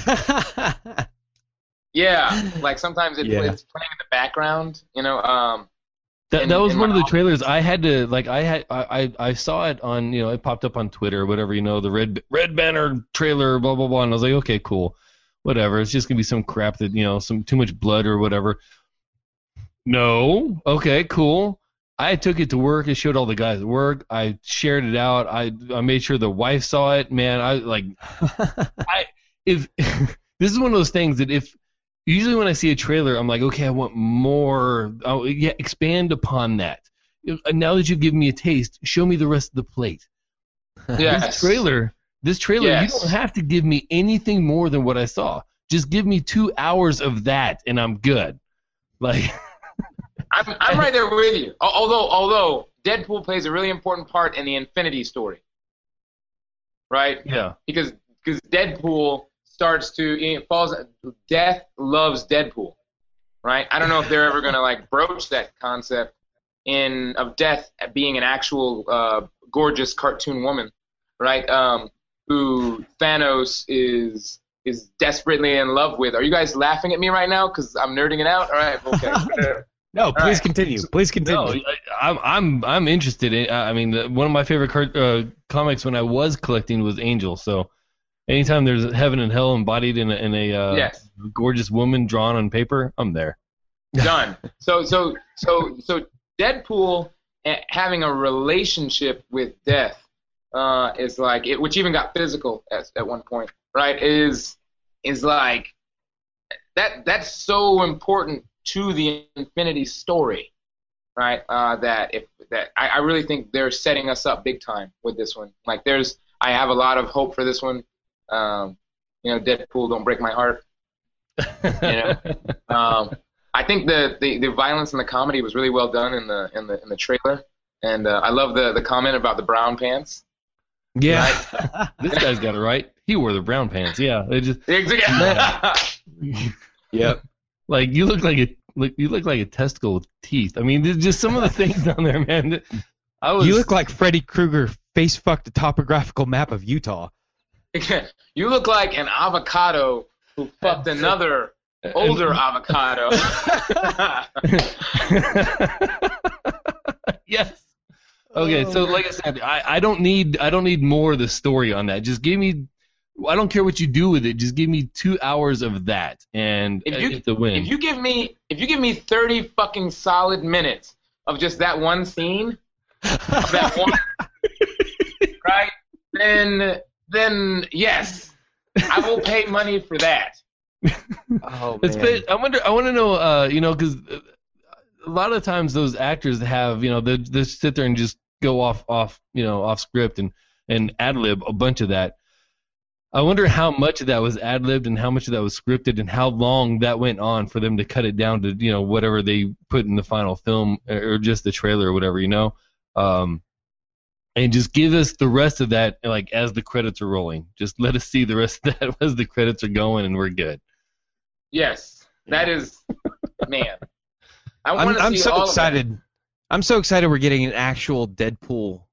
Yeah, like sometimes it, Yeah. it's playing in the background, you know. Um, That In- that was in one my of the office. trailers I had to like. I had I, I I saw it on you know it popped up on Twitter or whatever you know the red red banner trailer blah blah blah and I was like okay cool whatever it's just gonna be some crap that you know some too much blood or whatever. No, okay, cool. I took it to work. It showed all the guys at work. I shared it out. I I made sure the wife saw it. Man, I like I if this is one of those things that if usually when I see a trailer, I'm like, okay, I want more. Oh, yeah, expand upon that. Now that you've given me a taste, show me the rest of the plate. yes. This trailer, this trailer, Yes. you don't have to give me anything more than what I saw. Just give me two hours of that, and I'm good. Like, I'm I'm right there with you. Al- Although although Deadpool plays a really important part in the Infinity story, right? yeah, Because because Deadpool starts to it falls. Death loves Deadpool, right? I don't know if they're ever gonna like broach that concept in of Death being an actual uh, gorgeous cartoon woman, right? Um, who Thanos is is desperately in love with. Are you guys laughing at me right now? Because I'm nerding it out. All right, okay. No, please right. continue. Please continue. no, I, I'm I'm I'm interested in. I mean, the, one of my favorite cart, uh, comics when I was collecting was Angel. So, anytime there's heaven and hell embodied in a, in a uh, Yes. gorgeous woman drawn on paper, I'm there. Done. So so so so Deadpool eh, having a relationship with Death uh, is like it, which even got physical at at one point, right? Is is like that that's so important to the Infinity story, right? Uh, that if that I, I really think they're setting us up big time with this one. Like there's I have a lot of hope for this one. Um, you know, Deadpool, don't break my heart. You know. Um, I think the, the, the violence and the comedy was really well done in the in the in the trailer, and uh, I love the, the comment about the brown pants. Yeah. This guy's got it right. He wore the brown pants. Yeah, they just Exactly. Yep. like you look like a like you look like a testicle with teeth. I mean, there's just some of the things down there, man. that- I was. You look like Freddy Krueger face fucked a topographical map of Utah. You look like an avocado who fucked another older avocado. Yes. Okay, so like I said, I, I don't need I don't need more of the story on that. Just give me. I don't care what you do with it. Just give me two hours of that, and If you, it's a win. if you give me if you give me thirty fucking solid minutes of just that one scene, of that one, right? Then then yes, I will pay money for that. Oh It's man. been, I wonder. I want to know. Uh, you know, because a lot of times those actors have, you know, they they sit there and just go off off, you know, off script and and ad lib a bunch of that. I wonder how much of that was ad libbed and how much of that was scripted and how long that went on for them to cut it down to, you know, whatever they put in the final film or just the trailer or whatever, you know. Um, and just give us the rest of that, like, as the credits are rolling. Just let us see the rest of that as the credits are going, and we're good. Yes, that is, man. I I'm want to I'm see so all excited. I'm so excited we're getting an actual Deadpool.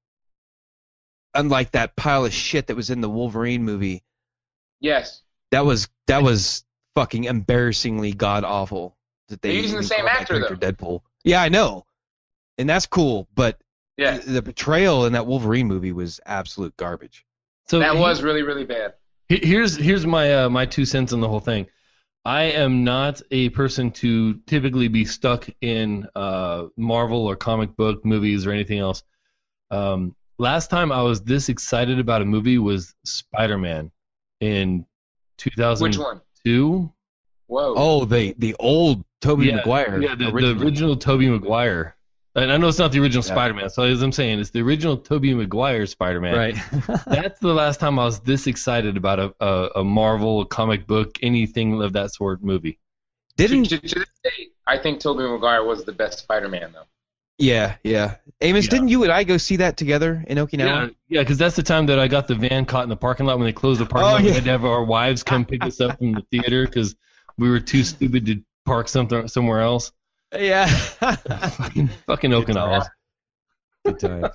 Unlike that pile of shit that was in the Wolverine movie. Yes. That was that was fucking embarrassingly god awful. That they They're using the even same called that actor, character Deadpool. Yeah, I know, and that's cool. But Yes. the, the portrayal in that Wolverine movie was absolute garbage. So That he- was really, really bad. he- here's here's my uh, my two cents on the whole thing. I am not a person to typically be stuck in uh, Marvel or comic book movies or anything else. Um, last time I was this excited about a movie was Spider-Man in two thousand two. Which one? Whoa. Oh, the the old Tobey yeah, Maguire. Yeah, the original, original. the original Tobey Maguire. And I know it's not the original Yeah. Spider-Man, so as I'm saying, it's the original Tobey Maguire Spider-Man. Right. That's the last time I was this excited about a, a, a Marvel, a comic book, anything of that sort movie. Didn't To, to, to this day, I think Tobey Maguire was the best Spider-Man, though. yeah yeah. Amos, Yeah. didn't you and I go see that together in Okinawa? Yeah, yeah, because that's the time that I got the van caught in the parking lot when they closed the parking Oh, lot. We yeah. had to have our wives come pick us up from the theater because we were too stupid to park something somewhere else. Yeah. fucking fucking Okinawa. Good times.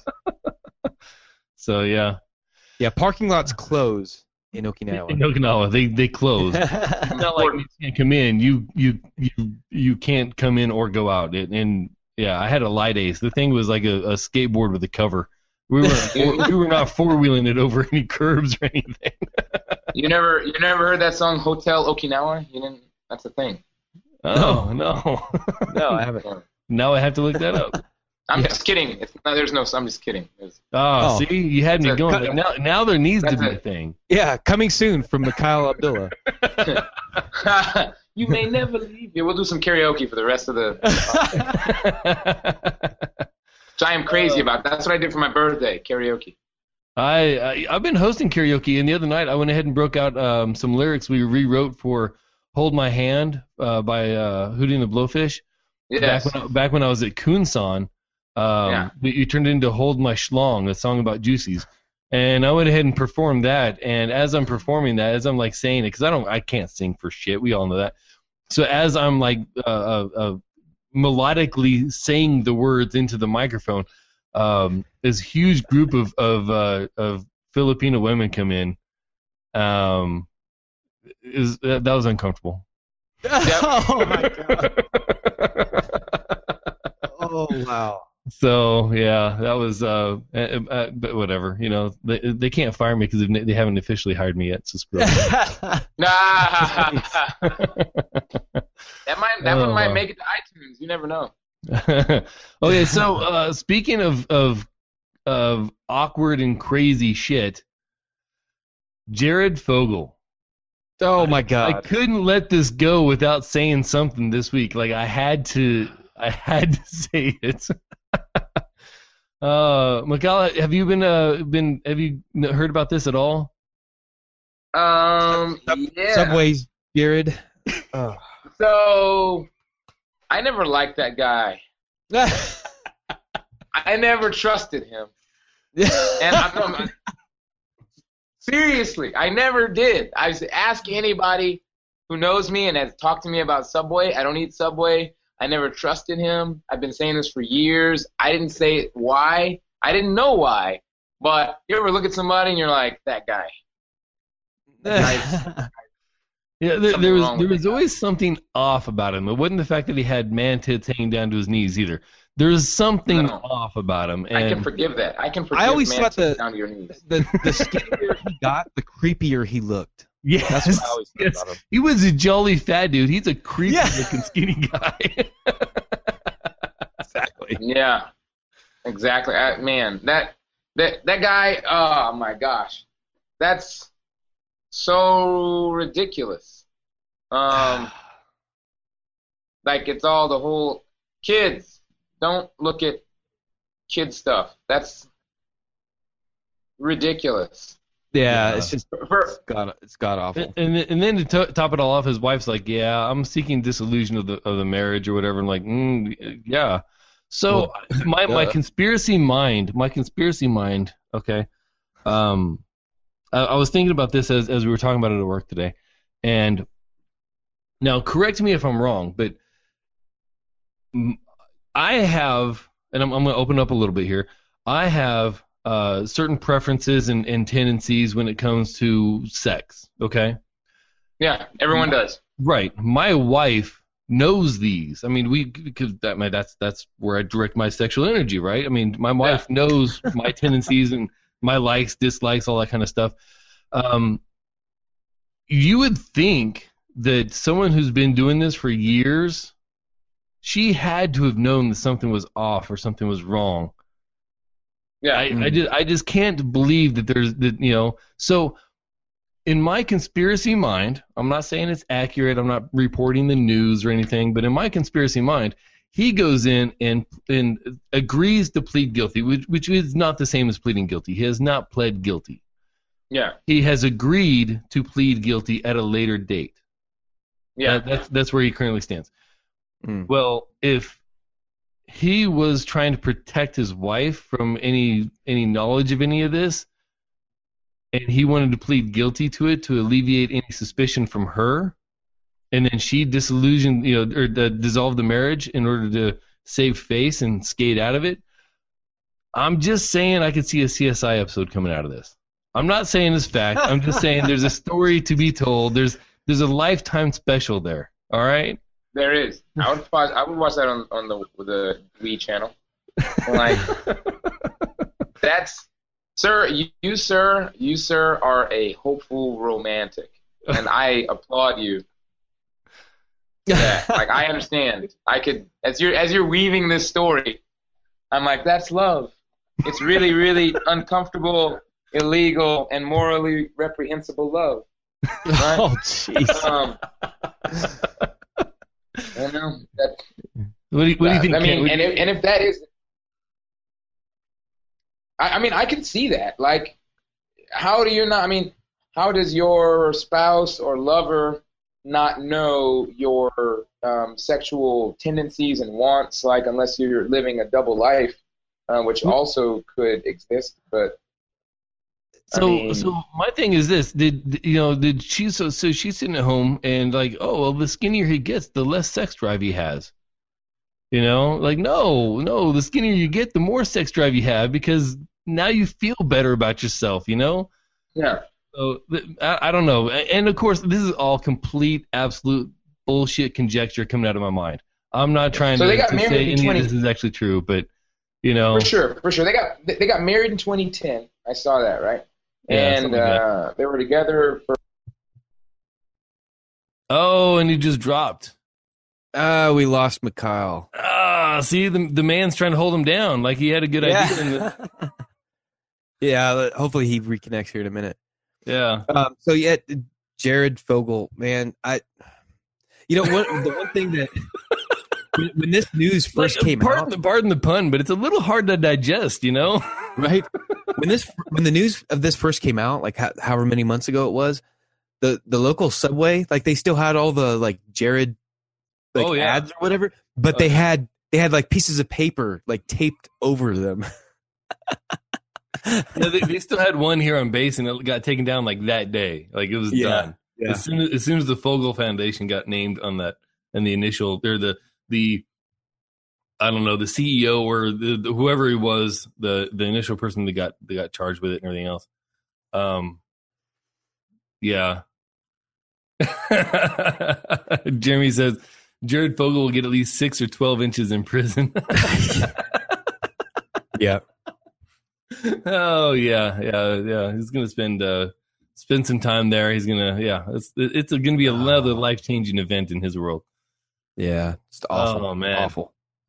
So yeah, Yeah, parking lots close in Okinawa. in Okinawa they they closed. It's not like you can't come in. You you you you can't come in or go out. And, and yeah, I had a light ace. The thing was like a, a skateboard with a cover. We were we were not four wheeling it over any curbs or anything. You never, you never heard that song Hotel Okinawa? You didn't. That's the thing. Oh no. No, I haven't. Now I have to look that up. I'm Yeah. just kidding. It's no, there's no. I'm just kidding. It's, Oh, Oh. see, you had me That's going. it. But now, now there needs to That's be it. a thing. Yeah, coming soon from Mikhail Abdullah. you may never leave. Yeah, we'll do some karaoke for the rest of the. Which I am crazy about. That's what I did for my birthday, karaoke. I, I I've been hosting karaoke, and the other night I went ahead and broke out um, some lyrics we rewrote for "Hold My Hand" uh, by uh, Hootie and the Blowfish. Yes. Back when I, back when I was at Kunsan, um, Yeah. we, you turned it into "Hold My Schlong," a song about juicies, and I went ahead and performed that. And as I'm performing that, as I'm like saying it, because I don't, I can't sing for shit. We all know that. So as I'm like uh, uh, uh, melodically saying the words into the microphone, um, this huge group of of uh, of Filipino women come in. Um, is that, that was uncomfortable. Oh my god. Oh wow. So yeah, that was uh, uh, uh, but whatever, you know, they they can't fire me because they haven't officially hired me yet. So screw it. Nah. that might that Oh, one might wow. make it to iTunes. You never know. Okay, so uh, speaking of of of awkward and crazy shit, Jared Fogle. Oh my I god. couldn't let this go without saying something this week. Like I had to, I had to say it. uh, Mikala, have you been uh been have you heard about this at all? Um. Sub- yeah. Subways, Jared. Oh. So, I never liked that guy. I never trusted him. And I'm, I'm seriously, I never did. I just ask anybody who knows me and has talked to me about Subway. I don't eat Subway. I never trusted him. I've been saying this for years. I didn't say why. I didn't know why, but you ever look at somebody and you're like, that guy. That yeah, there, there was there was always something off about him. It wasn't the fact that he had man tits hanging down to his knees either. There was something no. off about him. And I can forgive that. I can forgive I always man thought tits the, down to your knees. The, the skinnier he got, the creepier he looked. Yes, That's what I always thought yes. about him. He was a jolly fat dude. He's a creepy Yeah. looking skinny guy. Exactly. Yeah, exactly. I, man, that that that guy. Oh my gosh, that's so ridiculous. Um, like it's all the whole kids. Don't look at kid stuff. That's ridiculous. Yeah, Yeah. it's just For, it's god it's god awful. And and then to to top it all off, his wife's like, "Yeah, I'm seeking dissolution of the of the marriage or whatever." I'm like, mm, "Yeah." So Well, my my duh. conspiracy mind, my conspiracy mind. Okay, um, I, I was thinking about this as as we were talking about it at work today, and now correct me if I'm wrong, but mm, I have, and I'm I'm going to open up a little bit here. I have uh, certain preferences and, and tendencies when it comes to sex. Okay. yeah, everyone does. Right. My wife knows these. I mean, we because that my that's that's where I direct my sexual energy, right? I mean, my wife Yeah. knows my tendencies and my likes, dislikes, all that kind of stuff. Um, you would think that someone who's been doing this for years, she had to have known that something was off or something was wrong. Yeah, I, I just I just can't believe that there's that you know. So in my conspiracy mind, I'm not saying it's accurate. I'm not reporting the news or anything, but in my conspiracy mind, he goes in and and agrees to plead guilty, which which is not the same as pleading guilty. He has not pled guilty. yeah, He has agreed to plead guilty at a later date. yeah. That, that's that's where he currently stands. Mm. Well, if he was trying to protect his wife from any any knowledge of any of this, and he wanted to plead guilty to it to alleviate any suspicion from her, and then she disillusioned, you know, or uh, dissolved the marriage in order to save face and skate out of it. I'm just saying I could see a C S I episode coming out of this. I'm not saying it's fact. I'm just saying there's a story to be told. There's there's a Lifetime special there. All right. There is. I would watch. I would watch that on on the the Wii channel. Like that's, sir. You, you sir, you sir are a hopeful romantic, and I applaud you. Yeah, like I understand. I could as you're as you're weaving this story, I'm like, that's love. It's really really uncomfortable, illegal, and morally reprehensible love. Right? Oh jeez. Um, I know that. What do you, what do you think? I mean, Ken? and if, and if that is, I, I mean, I can see that. Like, how do you not? I mean, how does your spouse or lover not know your um, sexual tendencies and wants? Like, unless you're living a double life, uh, which also could exist. But I So, mean, so my thing is this: did you know? Did she? So, so she's sitting at home and like, oh, well, the skinnier he gets, the less sex drive he has. You know, like, no, no, the skinnier you get, the more sex drive you have because now you feel better about yourself. You know. yeah. So th- I, I don't know, and of course, this is all complete, absolute bullshit conjecture coming out of my mind. I'm not trying So to, they got to married say in any twenty of this is actually true, but you know, For sure, for sure. They got they got married in twenty ten. I saw that, right? Yeah, and something like that. uh, they were together for. oh, and he just dropped. Uh, we lost Mikhail. Ah, see, the the man's trying to hold him down, like he had a good idea. In the, Yeah, hopefully he reconnects here in a minute. yeah. Um, so yeah, Jared Fogle, man, I, you know what? The one thing that when, when this news first Like, came pardon out, The, pardon the pun, but it's a little hard to digest, you know? right? When this when the news of this first came out, like how, however many months ago it was, the the local Subway, like they still had all the like Jared, like Oh, yeah. ads or whatever, but Oh, they yeah. had they had like pieces of paper like taped over them. Yeah, they, they still had one here on base, and it got taken down like that day. Like it was Yeah, done. yeah. As soon as, as soon as the Fogel Foundation got named on that, and the initial, or the the I don't know, the C E O or the, the, whoever he was, the the initial person that got that got charged with it and everything else. Um, yeah. Jeremy says Jared Fogle will get at least six or twelve inches in prison. Yeah. Oh yeah, yeah, yeah. He's gonna spend uh, spend some time there. He's gonna, yeah. It's it's gonna be another oh. life changing event in his world. Yeah, it's awful. Oh man, awful.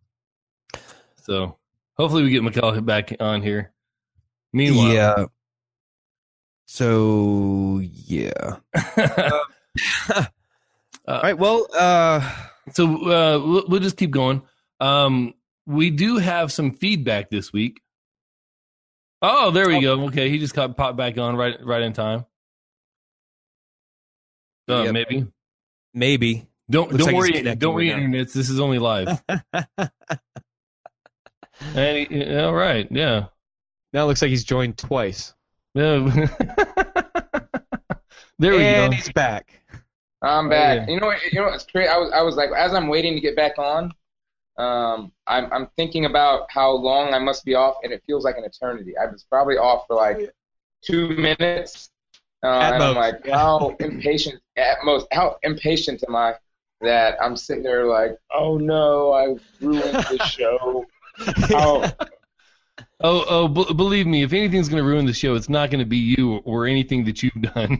So hopefully we get Mikel back on here. Meanwhile, yeah. So yeah. uh, All right. Well, uh, so uh, we'll, we'll just keep going. Um, we do have some feedback this week. Oh, there we go. Okay, he just got popped back on right right in time. Uh, yep. Maybe, maybe. Don't Looks don't like worry. Don't worry, right internets. This is only live. And he, all right, yeah. Now it looks like he's joined twice. Yeah. There we and go. He's back. I'm back. Oh, yeah. You know what? You know what's crazy? I was I was like, as I'm waiting to get back on, um, I'm I'm thinking about how long I must be off, and it feels like an eternity. I was probably off for like two minutes, uh, and most. I'm like, yeah. how impatient at most, how impatient am I that I'm sitting there like, oh no, I ruined the show. How, Oh, oh! B- believe me, if anything's going to ruin the show, it's not going to be you or anything that you've done.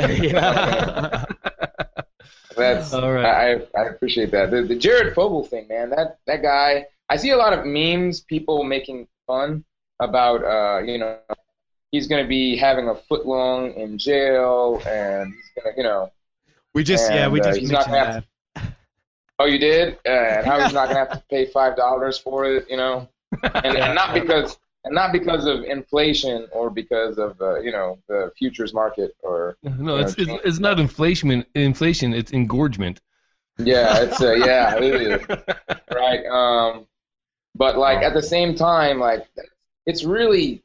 That's all right. I I appreciate that. The, the Jared Fogle thing, man. That that guy. I see a lot of memes, people making fun about, uh, you know, he's going to be having a foot long in jail, and he's going to, you know. We just and, yeah, we just uh, mentioned that. To, oh, you did? Uh, and how he's not going to have to pay five dollars for it, you know. And, and not because and not because of inflation or because of uh, you know the futures market or no, it's, know, it's it's not inflation. Inflation, it's engorgement. Yeah, it's uh, yeah, right. Um, but like at the same time, like it's really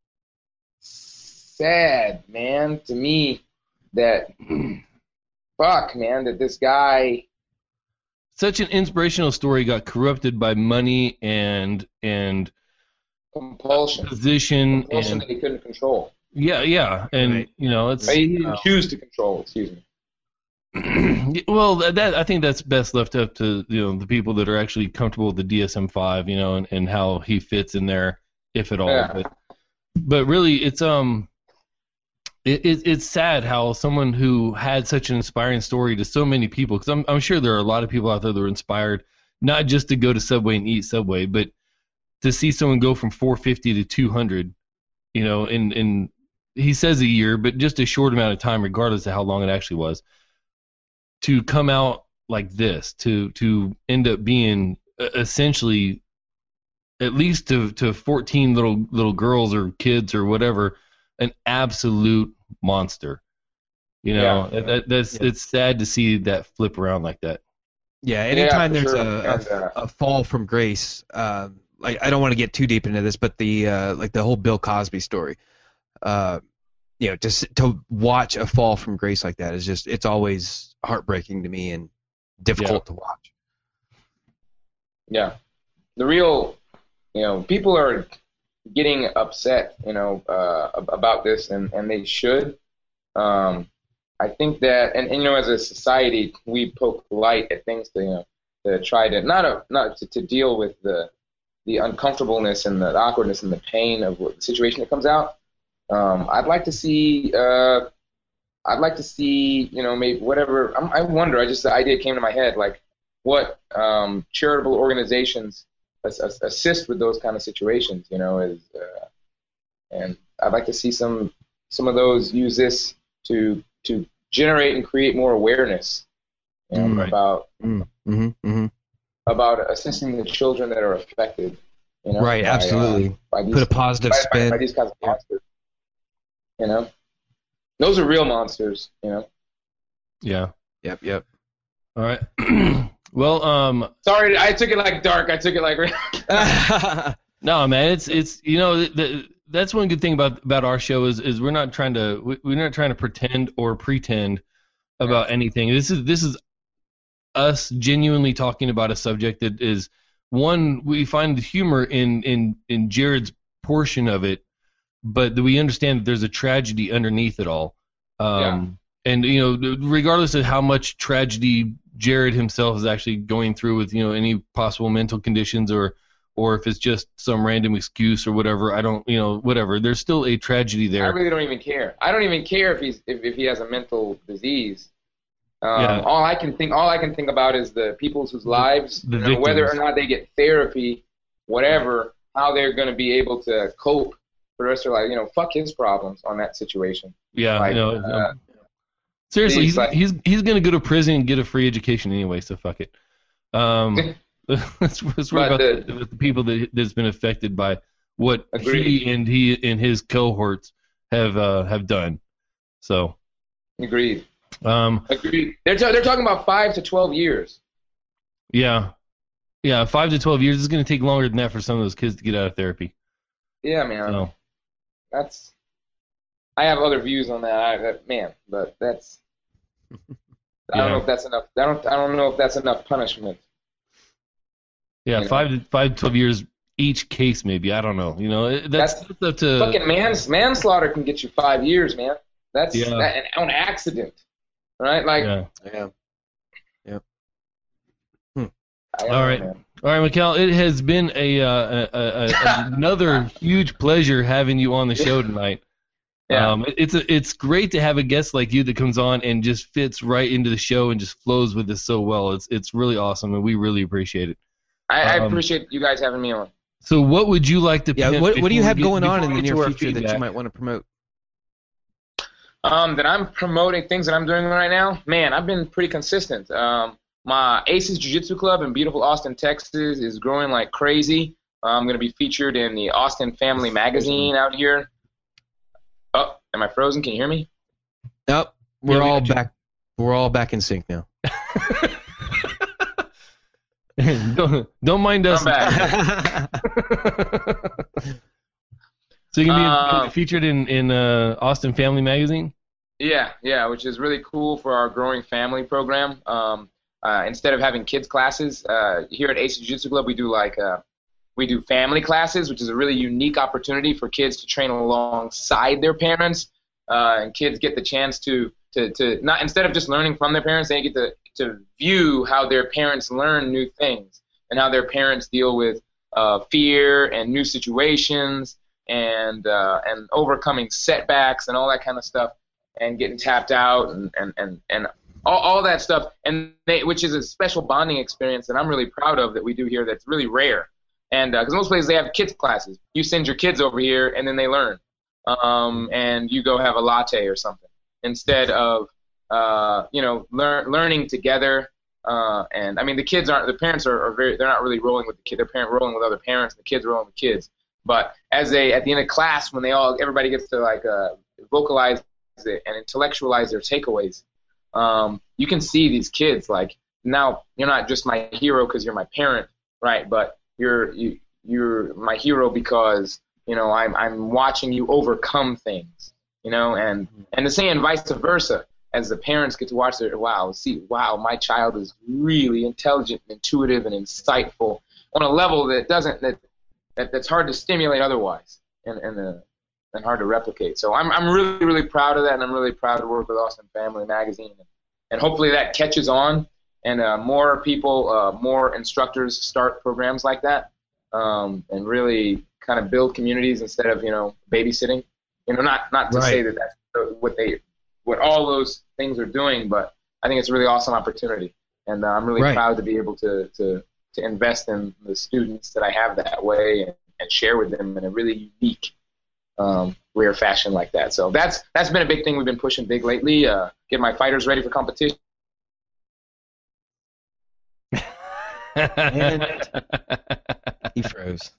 sad, man, to me that fuck, man, that this guy. Such an inspirational story got corrupted by money and and compulsion, position, compulsion and that he couldn't control. Yeah, yeah, and right. you know, it's he didn't uh, choose to control. Excuse me. Well, that I think that's best left up to you know the people that are actually comfortable with the D S M five, you know, and, and how he fits in there, if at all. Yeah. But but really, it's um. It, it, it's sad how someone who had such an inspiring story to so many people, because I'm, I'm sure there are a lot of people out there that were inspired, not just to go to Subway and eat Subway, but to see someone go from four fifty to two hundred, you know, in, in he says a year, but just a short amount of time, regardless of how long it actually was, to come out like this, to to end up being essentially, at least to, to fourteen little little girls or kids or whatever, an absolute monster. You know, yeah. that, that's yeah. It's sad to see that flip around like that. Yeah, anytime yeah, there's sure. a, and, uh, a, a fall from grace, uh, like I don't want to get too deep into this, but the uh, like the whole Bill Cosby story, uh, you know, just to watch a fall from grace like that is just it's always heartbreaking to me and difficult yeah. to watch. Yeah, the real, you know, people are getting upset, you know, uh, about this, and, and they should. Um, I think that, and, and you know, as a society, we poke light at things to, you know, to try to not a, not to, to deal with the the uncomfortableness and the awkwardness and the pain of the situation that comes out. Um, I'd like to see, uh, I'd like to see, you know, maybe whatever. I'm, I wonder. I just the idea came to my head, like what um, charitable organizations assist with those kind of situations, you know, is uh, and I'd like to see some some of those use this to to generate and create more awareness, you know, mm, about mm, mm-hmm, mm-hmm. about assisting the children that are affected, you know, right, by, absolutely. Uh, by these, Put a positive by, spin. by, by these kinds of monsters, you know, those are real monsters, you know. Yeah. Yep. Yep. All right. Well, um, sorry, I took it like dark. I took it like. No, man, it's it's you know the, the, that's one good thing about about our show is is we're not trying to we, we're not trying to pretend or pretend about anything. This is this is us genuinely talking about a subject that is one, we find the humor in in in Jared's portion of it, but we understand that there's a tragedy underneath it all. Um, yeah. And you know, regardless of how much tragedy Jared himself is actually going through with, you know, any possible mental conditions, or or if it's just some random excuse or whatever, I don't, you know, whatever. There's still a tragedy there. I really don't even care. I don't even care if he's if, if he has a mental disease. Um, yeah. All I can think, all I can think about is the people whose lives, the, the you know, whether or not they get therapy, whatever, how they're going to be able to cope for the rest of their life. You know, fuck his problems on that situation. Yeah, like, you know, uh, seriously, he's like, he's he's going to go to prison and get a free education anyway, so fuck it. Um, let's let's worry about the, the, the people that that's been affected by what agreed. he and he and his cohorts have uh, have done. So agreed. Um, agreed. They're t- they're talking about five to twelve years. Yeah, yeah, five to twelve years is going to take longer than that for some of those kids to get out of therapy. Yeah, man. So. That's. I have other views on that, I, that man, but that's. I yeah. don't know if that's enough. I don't. I don't know if that's enough punishment. Yeah, you five know? to five to twelve years each case, maybe. I don't know. You know, that's, that's up to. Fucking mans, manslaughter can get you five years, man. That's yeah. that, and on accident, right? Like. Yeah. Yeah. Yep. Hmm. All right. Know, All right, Mikhail, it has been a, uh, a, a, a another huge pleasure having you on the show tonight. Yeah. Um, it's a, it's great to have a guest like you that comes on and just fits right into the show and just flows with us so well. It's it's really awesome, and we really appreciate it. I, I um, appreciate you guys having me on. So what would you like to Yeah, what, what do you have get, going on in the near future feedback? that you might want to promote? Um, that I'm promoting things that I'm doing right now? Man, I've been pretty consistent. Um, my Aces Jiu-Jitsu Club in beautiful Austin, Texas is growing like crazy. I'm going to be featured in the Austin Family Magazine out here. Oh, am I frozen? Can you hear me? Nope. We're Yeah, we all got you. back. We're all back in sync now. don't, don't mind us. I'm back. So you're going to be Um, featured in, in uh, Austin Family Magazine? Yeah, yeah, which is really cool for our growing family program. Um, uh, instead of having kids classes, uh, here at Aces Jiu-Jitsu Club, we do like uh, we do family classes, which is a really unique opportunity for kids to train alongside their parents, uh, and kids get the chance to, to, to not instead of just learning from their parents, they get to, to view how their parents learn new things and how their parents deal with uh, fear and new situations and uh, and overcoming setbacks and all that kind of stuff, and getting tapped out and and and, and all, all that stuff, and they, which is a special bonding experience that I'm really proud of that we do here. That's really rare. And because uh, most places they have kids classes, you send your kids over here and then they learn, um, and you go have a latte or something instead of uh, you know learn, learning together. Uh, and I mean the kids aren't the parents are, are very they're not really rolling with the kid. They're parent rolling with other parents. And the kids are rolling with kids. But as they at the end of class, when they all everybody gets to like uh, vocalize it and intellectualize their takeaways, um, you can see these kids like now you're not just my hero because you're my parent, right? But You're you, you're my hero because you know I'm I'm watching you overcome things, you know, and and the same and vice versa. As the parents get to watch their wow, see wow, my child is really intelligent, intuitive, and insightful on a level that doesn't that, that that's hard to stimulate otherwise, and and uh, and hard to replicate. So I'm I'm really really proud of that, and I'm really proud to work with Austin Family Magazine, and, and hopefully that catches on. And uh, more people, uh, more instructors start programs like that, um, and really kind of build communities instead of you know babysitting. You know, not not to Right. say that that's what they, what all those things are doing, but I think it's a really awesome opportunity, and uh, I'm really Right. proud to be able to, to to invest in the students that I have that way and, and share with them in a really unique, um, rare fashion like that. So that's that's been a big thing we've been pushing big lately. Uh, get my fighters ready for competition. And he froze.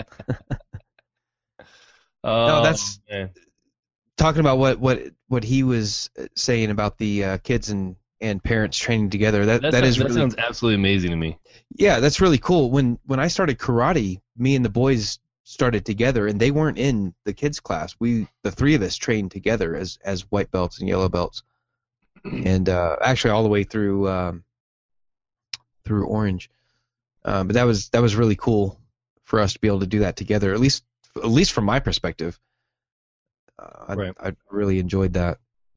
Oh, No, that's- man. Talking about what, what, what he was saying about the uh, kids and, and parents training together. That That, that sounds, is that really, sounds absolutely amazing to me. yeah, that's really cool. When when I started karate, me and the boys started together, and they weren't in the kids class. We the three of us trained together as as white belts and yellow belts, and uh, actually all the way through um, through orange. Uh, but that was that was really cool for us to be able to do that together. At least at least from my perspective, uh, I, Right. I really enjoyed that.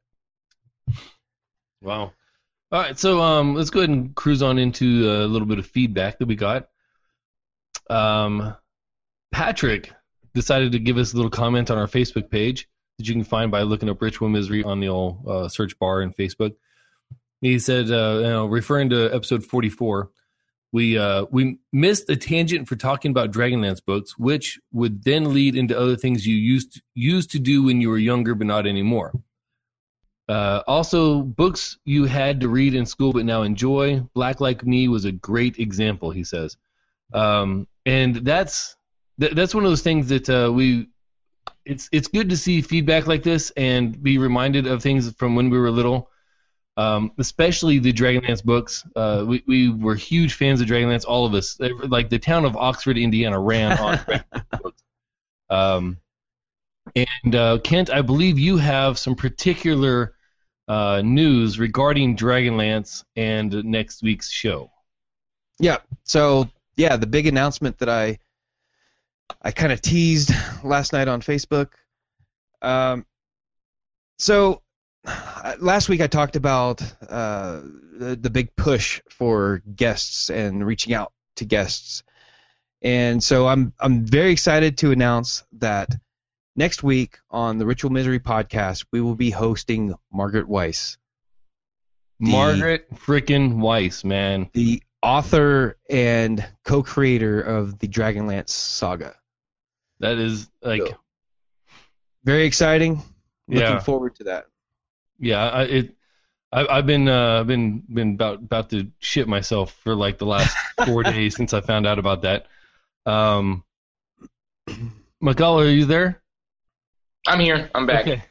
Wow. All right, so um, let's go ahead and cruise on into a little bit of feedback that we got. Um, Patrick decided to give us a little comment on our Facebook page that you can find by looking up Ritual Misery on the old uh, search bar in Facebook. He said, uh, you know, referring to episode forty-four, we uh, we missed a tangent for talking about Dragonlance books, which would then lead into other things you used used to do when you were younger, but not anymore. Uh, also, books you had to read in school but now enjoy. Black Like Me was a great example, he says. Um, and that's th- that's one of those things that uh, we it's it's good to see feedback like this and be reminded of things from when we were little, um, especially the Dragonlance books. Uh, we, we were huge fans of Dragonlance, all of us. Like the town of Oxford, Indiana ran on Dragonlance books. Um, and uh, Kent, I believe you have some particular uh, news regarding Dragonlance and next week's show. Yeah. So yeah, the big announcement that I I kind of teased last night on Facebook. Um, so uh, last week I talked about uh, the, the big push for guests and reaching out to guests, and so I'm I'm very excited to announce that next week on the Ritual Misery podcast we will be hosting Margaret Weiss, the, Margaret frickin' Weiss, man. the author and co-creator of the Dragonlance saga. That is like, So, very exciting. Looking Yeah. forward to that. yeah, I, it. I, I've been uh, I've been been about about to shit myself for like the last four days since I found out about that. Um, McCall, are you there? I'm here. I'm back. Okay.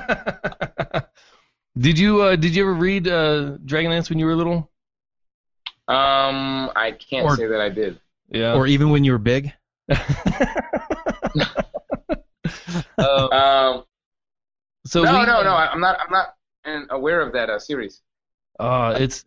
did you uh, did you ever read uh, Dragonlance when you were little? Um, I can't Or- say that I did. Yeah. Or even when you were big. Uh, Um, so no, we, no, no. I- I'm not. I'm not uh, aware of that uh, series. Uh, it's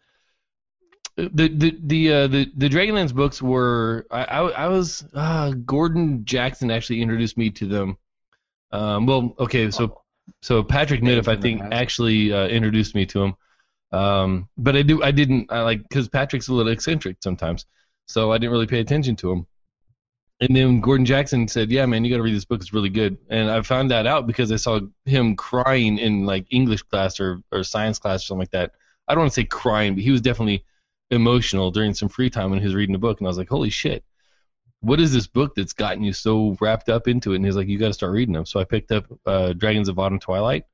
the the the uh, the the Dragonlance books were I I, I was uh, Gordon Jackson actually introduced me to them. Um, well, okay, so so Patrick Nidiff I think actually uh, introduced me to them. Um, but I do I didn't I like because Patrick's a little eccentric sometimes, so I didn't really pay attention to him. And then Gordon Jackson said, "Yeah, man, you got to read this book. It's really good." And I found that out because I saw him crying in like English class or, or science class or something like that. I don't want to say crying, but he was definitely emotional during some free time when he was reading the book. And I was like, "Holy shit, what is this book that's gotten you so wrapped up into it?" And he's like, "You got to start reading them." So I picked up uh, Dragons of Autumn Twilight,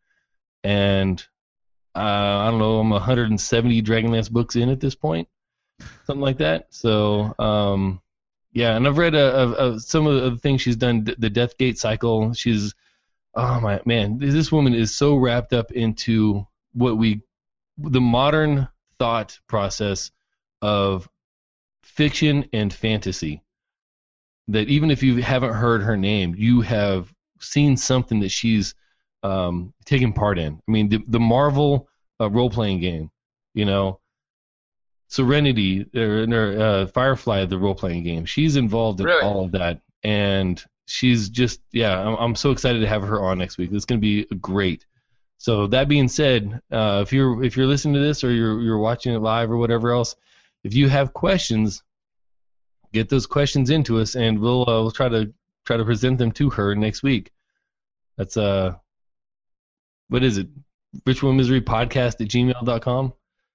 and uh, I don't know, I'm one hundred seventy Dragonlance books in at this point, something like that. So. Um, Yeah, and I've read uh, of, of some of the things she's done. The Deathgate cycle. She's, oh my man, this woman is so wrapped up into what we, the modern thought process of fiction and fantasy. That even if you haven't heard her name, you have seen something that she's um, taken part in. I mean, the the Marvel uh, role playing game, you know. Serenity or, or uh, Firefly, the role-playing game. She's involved in Really? all of that, and she's just yeah. I'm, I'm so excited to have her on next week. It's going to be great. So that being said, uh, if you're if you're listening to this or you're you're watching it live or whatever else, if you have questions, get those questions into us, and we'll uh, we'll try to try to present them to her next week. That's uh, what is it? Ritual Misery Podcast at gmail dot com.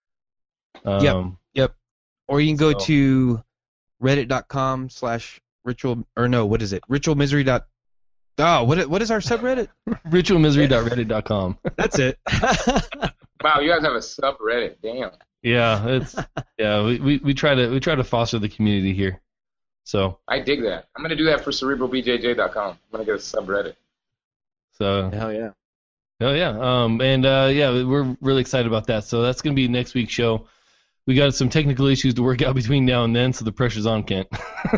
Um, Yep. Or you can go So- to reddit.com slash ritual, or no, what is it? Ritual misery dot. Oh, what i- what is our subreddit? ritual misery dot reddit dot com. That's it. Wow, you guys have a subreddit. Damn. Yeah, it's yeah. We, we, we try to we try to foster the community here. So I dig that. I'm gonna do that for cerebral b j j dot com. I'm gonna get a subreddit. so Hell yeah. oh yeah. Um and uh yeah, we're really excited about that. So that's gonna be next week's show. We got some technical issues to work out between now and then, so the pressure's on, Kent.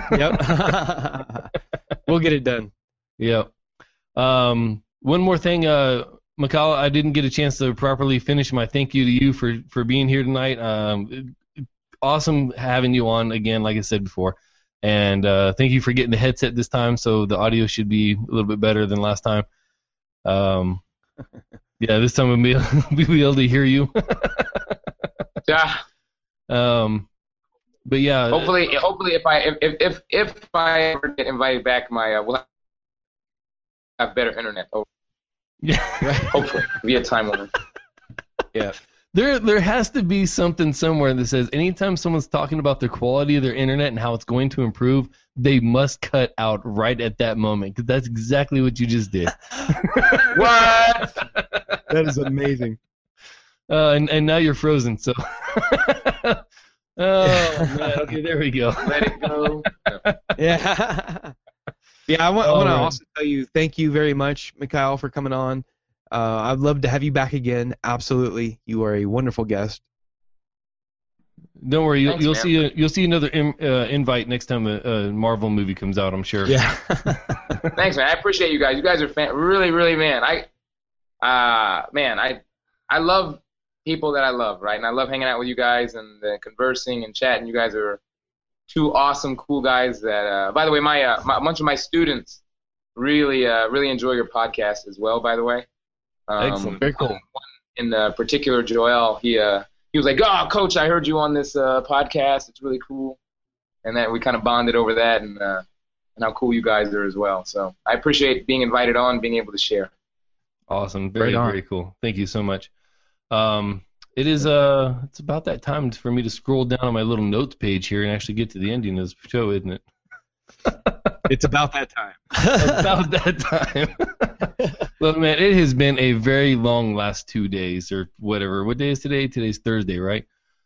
Yep. We'll get it done. Yep. Um, one more thing, uh, McCall, I didn't get a chance to properly finish my thank you to you for, for being here tonight. Um, awesome having you on again, like I said before. And uh, thank you for getting the headset this time, so the audio should be a little bit better than last time. Um, yeah, this time we'll be, we'll be able to hear you. Yeah. Um, but yeah. Hopefully, hopefully, if I if if if I ever get invited back, my uh, we'll have better internet. Oh, yeah. Hopefully, via Time Warner. Yeah. There, there has to be something somewhere that says anytime someone's talking about the quality of their internet and how it's going to improve, they must cut out right at that moment, because that's exactly what you just did. What? That is amazing. Uh, and and now you're frozen. So. Oh man. Okay, there we go. Let it go. Yeah. Yeah, I want, I All want to right. also tell you thank you very much, Mikhail, for coming on. Uh, I'd love to have you back again. Absolutely, you are a wonderful guest. Don't worry, you'll, Thanks, you'll man. see a, you'll see another in, uh, invite next time a, a Marvel movie comes out. I'm sure. Yeah. Thanks, man. I appreciate you guys. You guys are fan- really, really, man. I, uh, man, I, I love people that I love, right? And I love hanging out with you guys and uh, conversing and chatting. You guys are two awesome, cool guys. That, uh, by the way, my, uh, my a bunch of my students really, uh, really enjoy your podcast as well. By the way. Um, Excellent. Very cool. In uh, particular, Joel, he uh, he was like, "Oh, Coach, I heard you on this uh, podcast. It's really cool," and then we kind of bonded over that, and uh, and how cool you guys are as well. So I appreciate being invited on, being able to share. Awesome. Very, Right on. very cool. Thank you so much. Um, it is uh, it's about that time for me to scroll down on my little notes page here and actually get to the ending of this show, isn't it? It's about that time. About that time. Look, man, it has been a very long last two days or whatever. What day is today? Today's Thursday, right?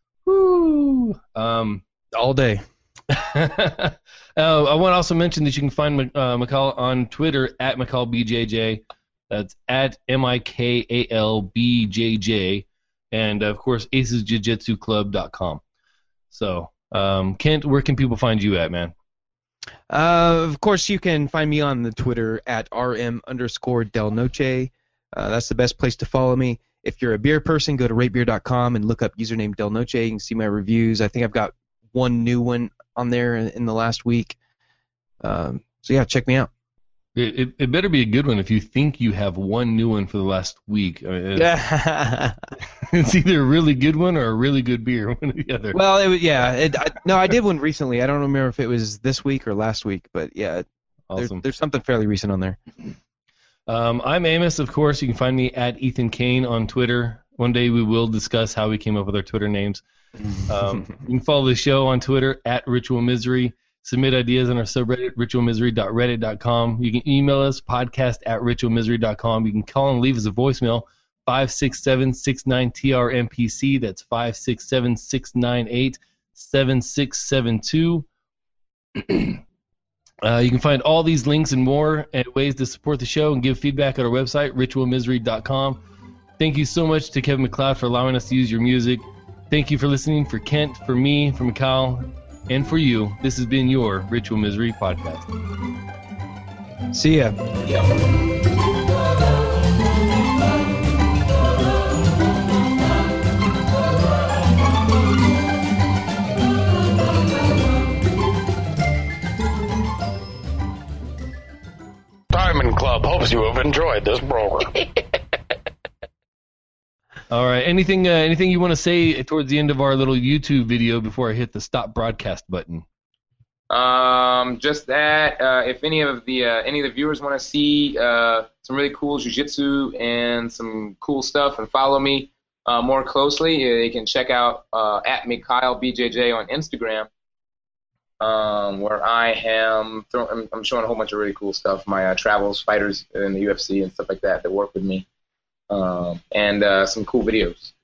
Woo. Um, All day. uh, I want to also mention that you can find uh, McCall on Twitter at McCallBJJ. That's at M I K A L B J J. And, of course, aces jiu jitsu club dot com. So, um, Kent, where can people find you at, man? Uh, of course, you can find me on the Twitter at rm underscore del noche. Uh, that's the best place to follow me. If you're a beer person, go to rate beer dot com and look up username del noche. You can see my reviews. I think I've got one new one on there in, in the last week. Um, so, yeah, check me out. It, it, it better be a good one if you think you have one new one for the last week. I mean, it's, Yeah. it's either a really good one or a really good beer, one or the other. Well, it was, yeah. It, I, no, I did one recently. I don't remember if it was this week or last week, but, yeah, there, Awesome. there's something fairly recent on there. Um, I'm Amos, of course. You can find me at Ethan Kane on Twitter. One day we will discuss how we came up with our Twitter names. Um, you can follow the show on Twitter at Ritual Misery. Submit ideas on our subreddit, ritual misery dot reddit dot com. You can email us, podcast at ritual misery dot com. You can call and leave us a voicemail, five six seven, six nine T R M P C. That's five six seven, six nine eight, seven six seven two. Uh, you can find all these links and more and ways to support the show and give feedback at our website, ritual misery dot com. Thank you so much to Kevin MacLeod for allowing us to use your music. Thank you for listening. For Kent, for me, for Mikhail, and for you, this has been your Ritual Misery Podcast. See ya. Diamond Club hopes you have enjoyed this program. All right. Anything uh, anything you want to say towards the end of our little YouTube video before I hit the stop broadcast button? Um, just that uh, if any of the uh, any of the viewers want to see uh, some really cool jiu-jitsu and some cool stuff and follow me uh, more closely, uh, they can check out uh, at Mikhail B J J on Instagram, um, where I am throw- I'm, I'm showing a whole bunch of really cool stuff. My uh, travels, fighters in the U F C and stuff like that that work with me, um, and uh, some cool videos.